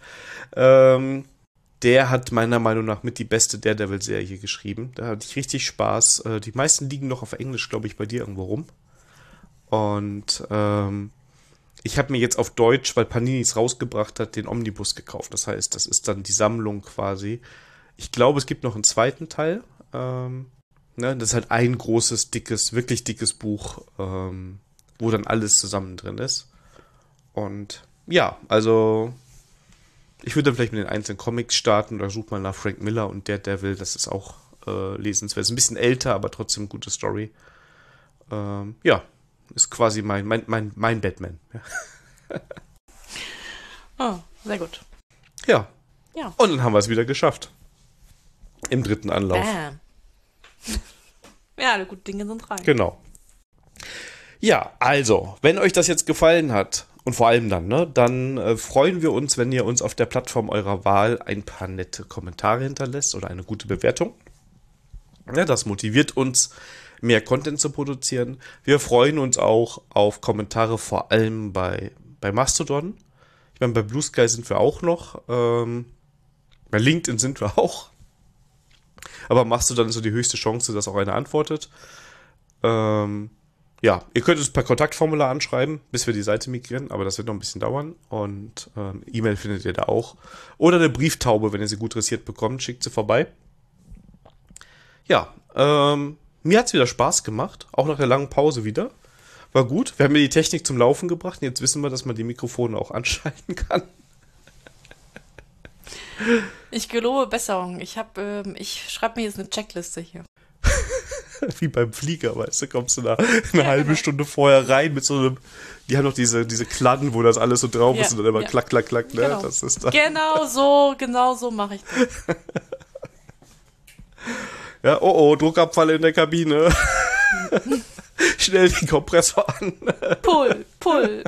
Der hat meiner Meinung nach mit die beste Daredevil-Serie geschrieben. Da hatte ich richtig Spaß. Die meisten liegen noch auf Englisch, glaube ich, bei dir irgendwo rum. Und ich habe mir jetzt auf Deutsch, weil Panini es rausgebracht hat, den Omnibus gekauft. Das heißt, das ist dann die Sammlung quasi. Ich glaube, es gibt noch einen zweiten Teil. Ne? Das ist halt ein großes, dickes, wirklich dickes Buch, wo dann alles zusammen drin ist. Und ja, also ich würde dann vielleicht mit den einzelnen Comics starten oder such mal nach Frank Miller und Daredevil. Das ist auch lesenswert. Ist ein bisschen älter, aber trotzdem gute Story. Ja. Ist quasi mein Batman. Ja. Oh, sehr gut. Ja. Ja. Und dann haben wir es wieder geschafft. Im 3. Anlauf. Bam. Ja, alle guten Dinge sind 3. Genau. Ja, also, wenn euch das jetzt gefallen hat, und vor allem dann, ne, dann freuen wir uns, wenn ihr uns auf der Plattform eurer Wahl ein paar nette Kommentare hinterlässt oder eine gute Bewertung. Ja, das motiviert uns, mehr Content zu produzieren. Wir freuen uns auch auf Kommentare, vor allem bei Mastodon. Ich meine, bei Blue Sky sind wir auch noch. Bei LinkedIn sind wir auch. Aber Mastodon ist so die höchste Chance, dass auch einer antwortet. Ja, ihr könnt uns per Kontaktformular anschreiben, bis wir die Seite migrieren, aber das wird noch ein bisschen dauern. Und E-Mail findet ihr da auch. Oder eine Brieftaube, wenn ihr sie gut dressiert bekommt, schickt sie vorbei. Ja, mir hat es wieder Spaß gemacht, auch nach der langen Pause wieder. War gut, wir haben ja die Technik zum Laufen gebracht und jetzt wissen wir, dass man die Mikrofone auch anschalten kann. Ich gelobe Besserung. Ich schreibe mir jetzt eine Checkliste hier. Wie beim Flieger, weißt du, kommst du da eine halbe Stunde vorher rein mit so einem, die haben noch diese Kladden, wo das alles so drauf ist und dann immer klack, klack, klack, ne? Genau. Das ist dann Genau so mache ich das. Ja, oh, Druckabfall in der Kabine. Schnell den Kompressor an. Pull.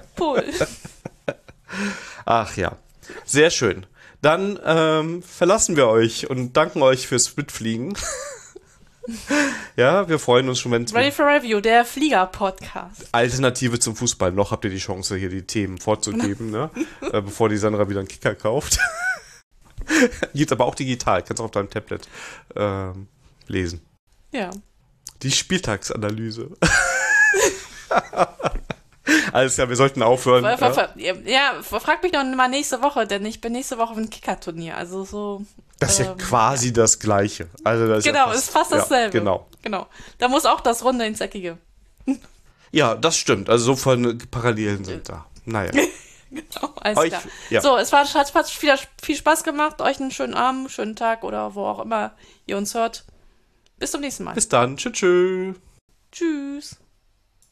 Ach ja, sehr schön. Dann verlassen wir euch und danken euch fürs Mitfliegen. Ja, wir freuen uns schon, wenn es Ready for Review, der Flieger-Podcast. Alternative zum Fußball. Noch habt ihr die Chance, hier die Themen vorzugeben, ne? Bevor die Sandra wieder einen Kicker kauft. Gibt's aber auch digital, kannst auch auf deinem Tablet lesen. Ja. Die Spieltagsanalyse. Alles klar, wir sollten aufhören. Frag mich doch mal nächste Woche, denn ich bin nächste Woche auf einem Kicker-Turnier. Also so. Das ist ja quasi das Gleiche. Also das genau, ist ist fast dasselbe. Genau. Da muss auch das Runde ins Eckige. Ja, das stimmt. Also so von Parallelen sind da. Naja. Genau, alles klar. Ja. So, hat viel Spaß gemacht. Euch einen schönen Abend, schönen Tag oder wo auch immer ihr uns hört. Bis zum nächsten Mal. Bis dann. Tschüss. Tschüss.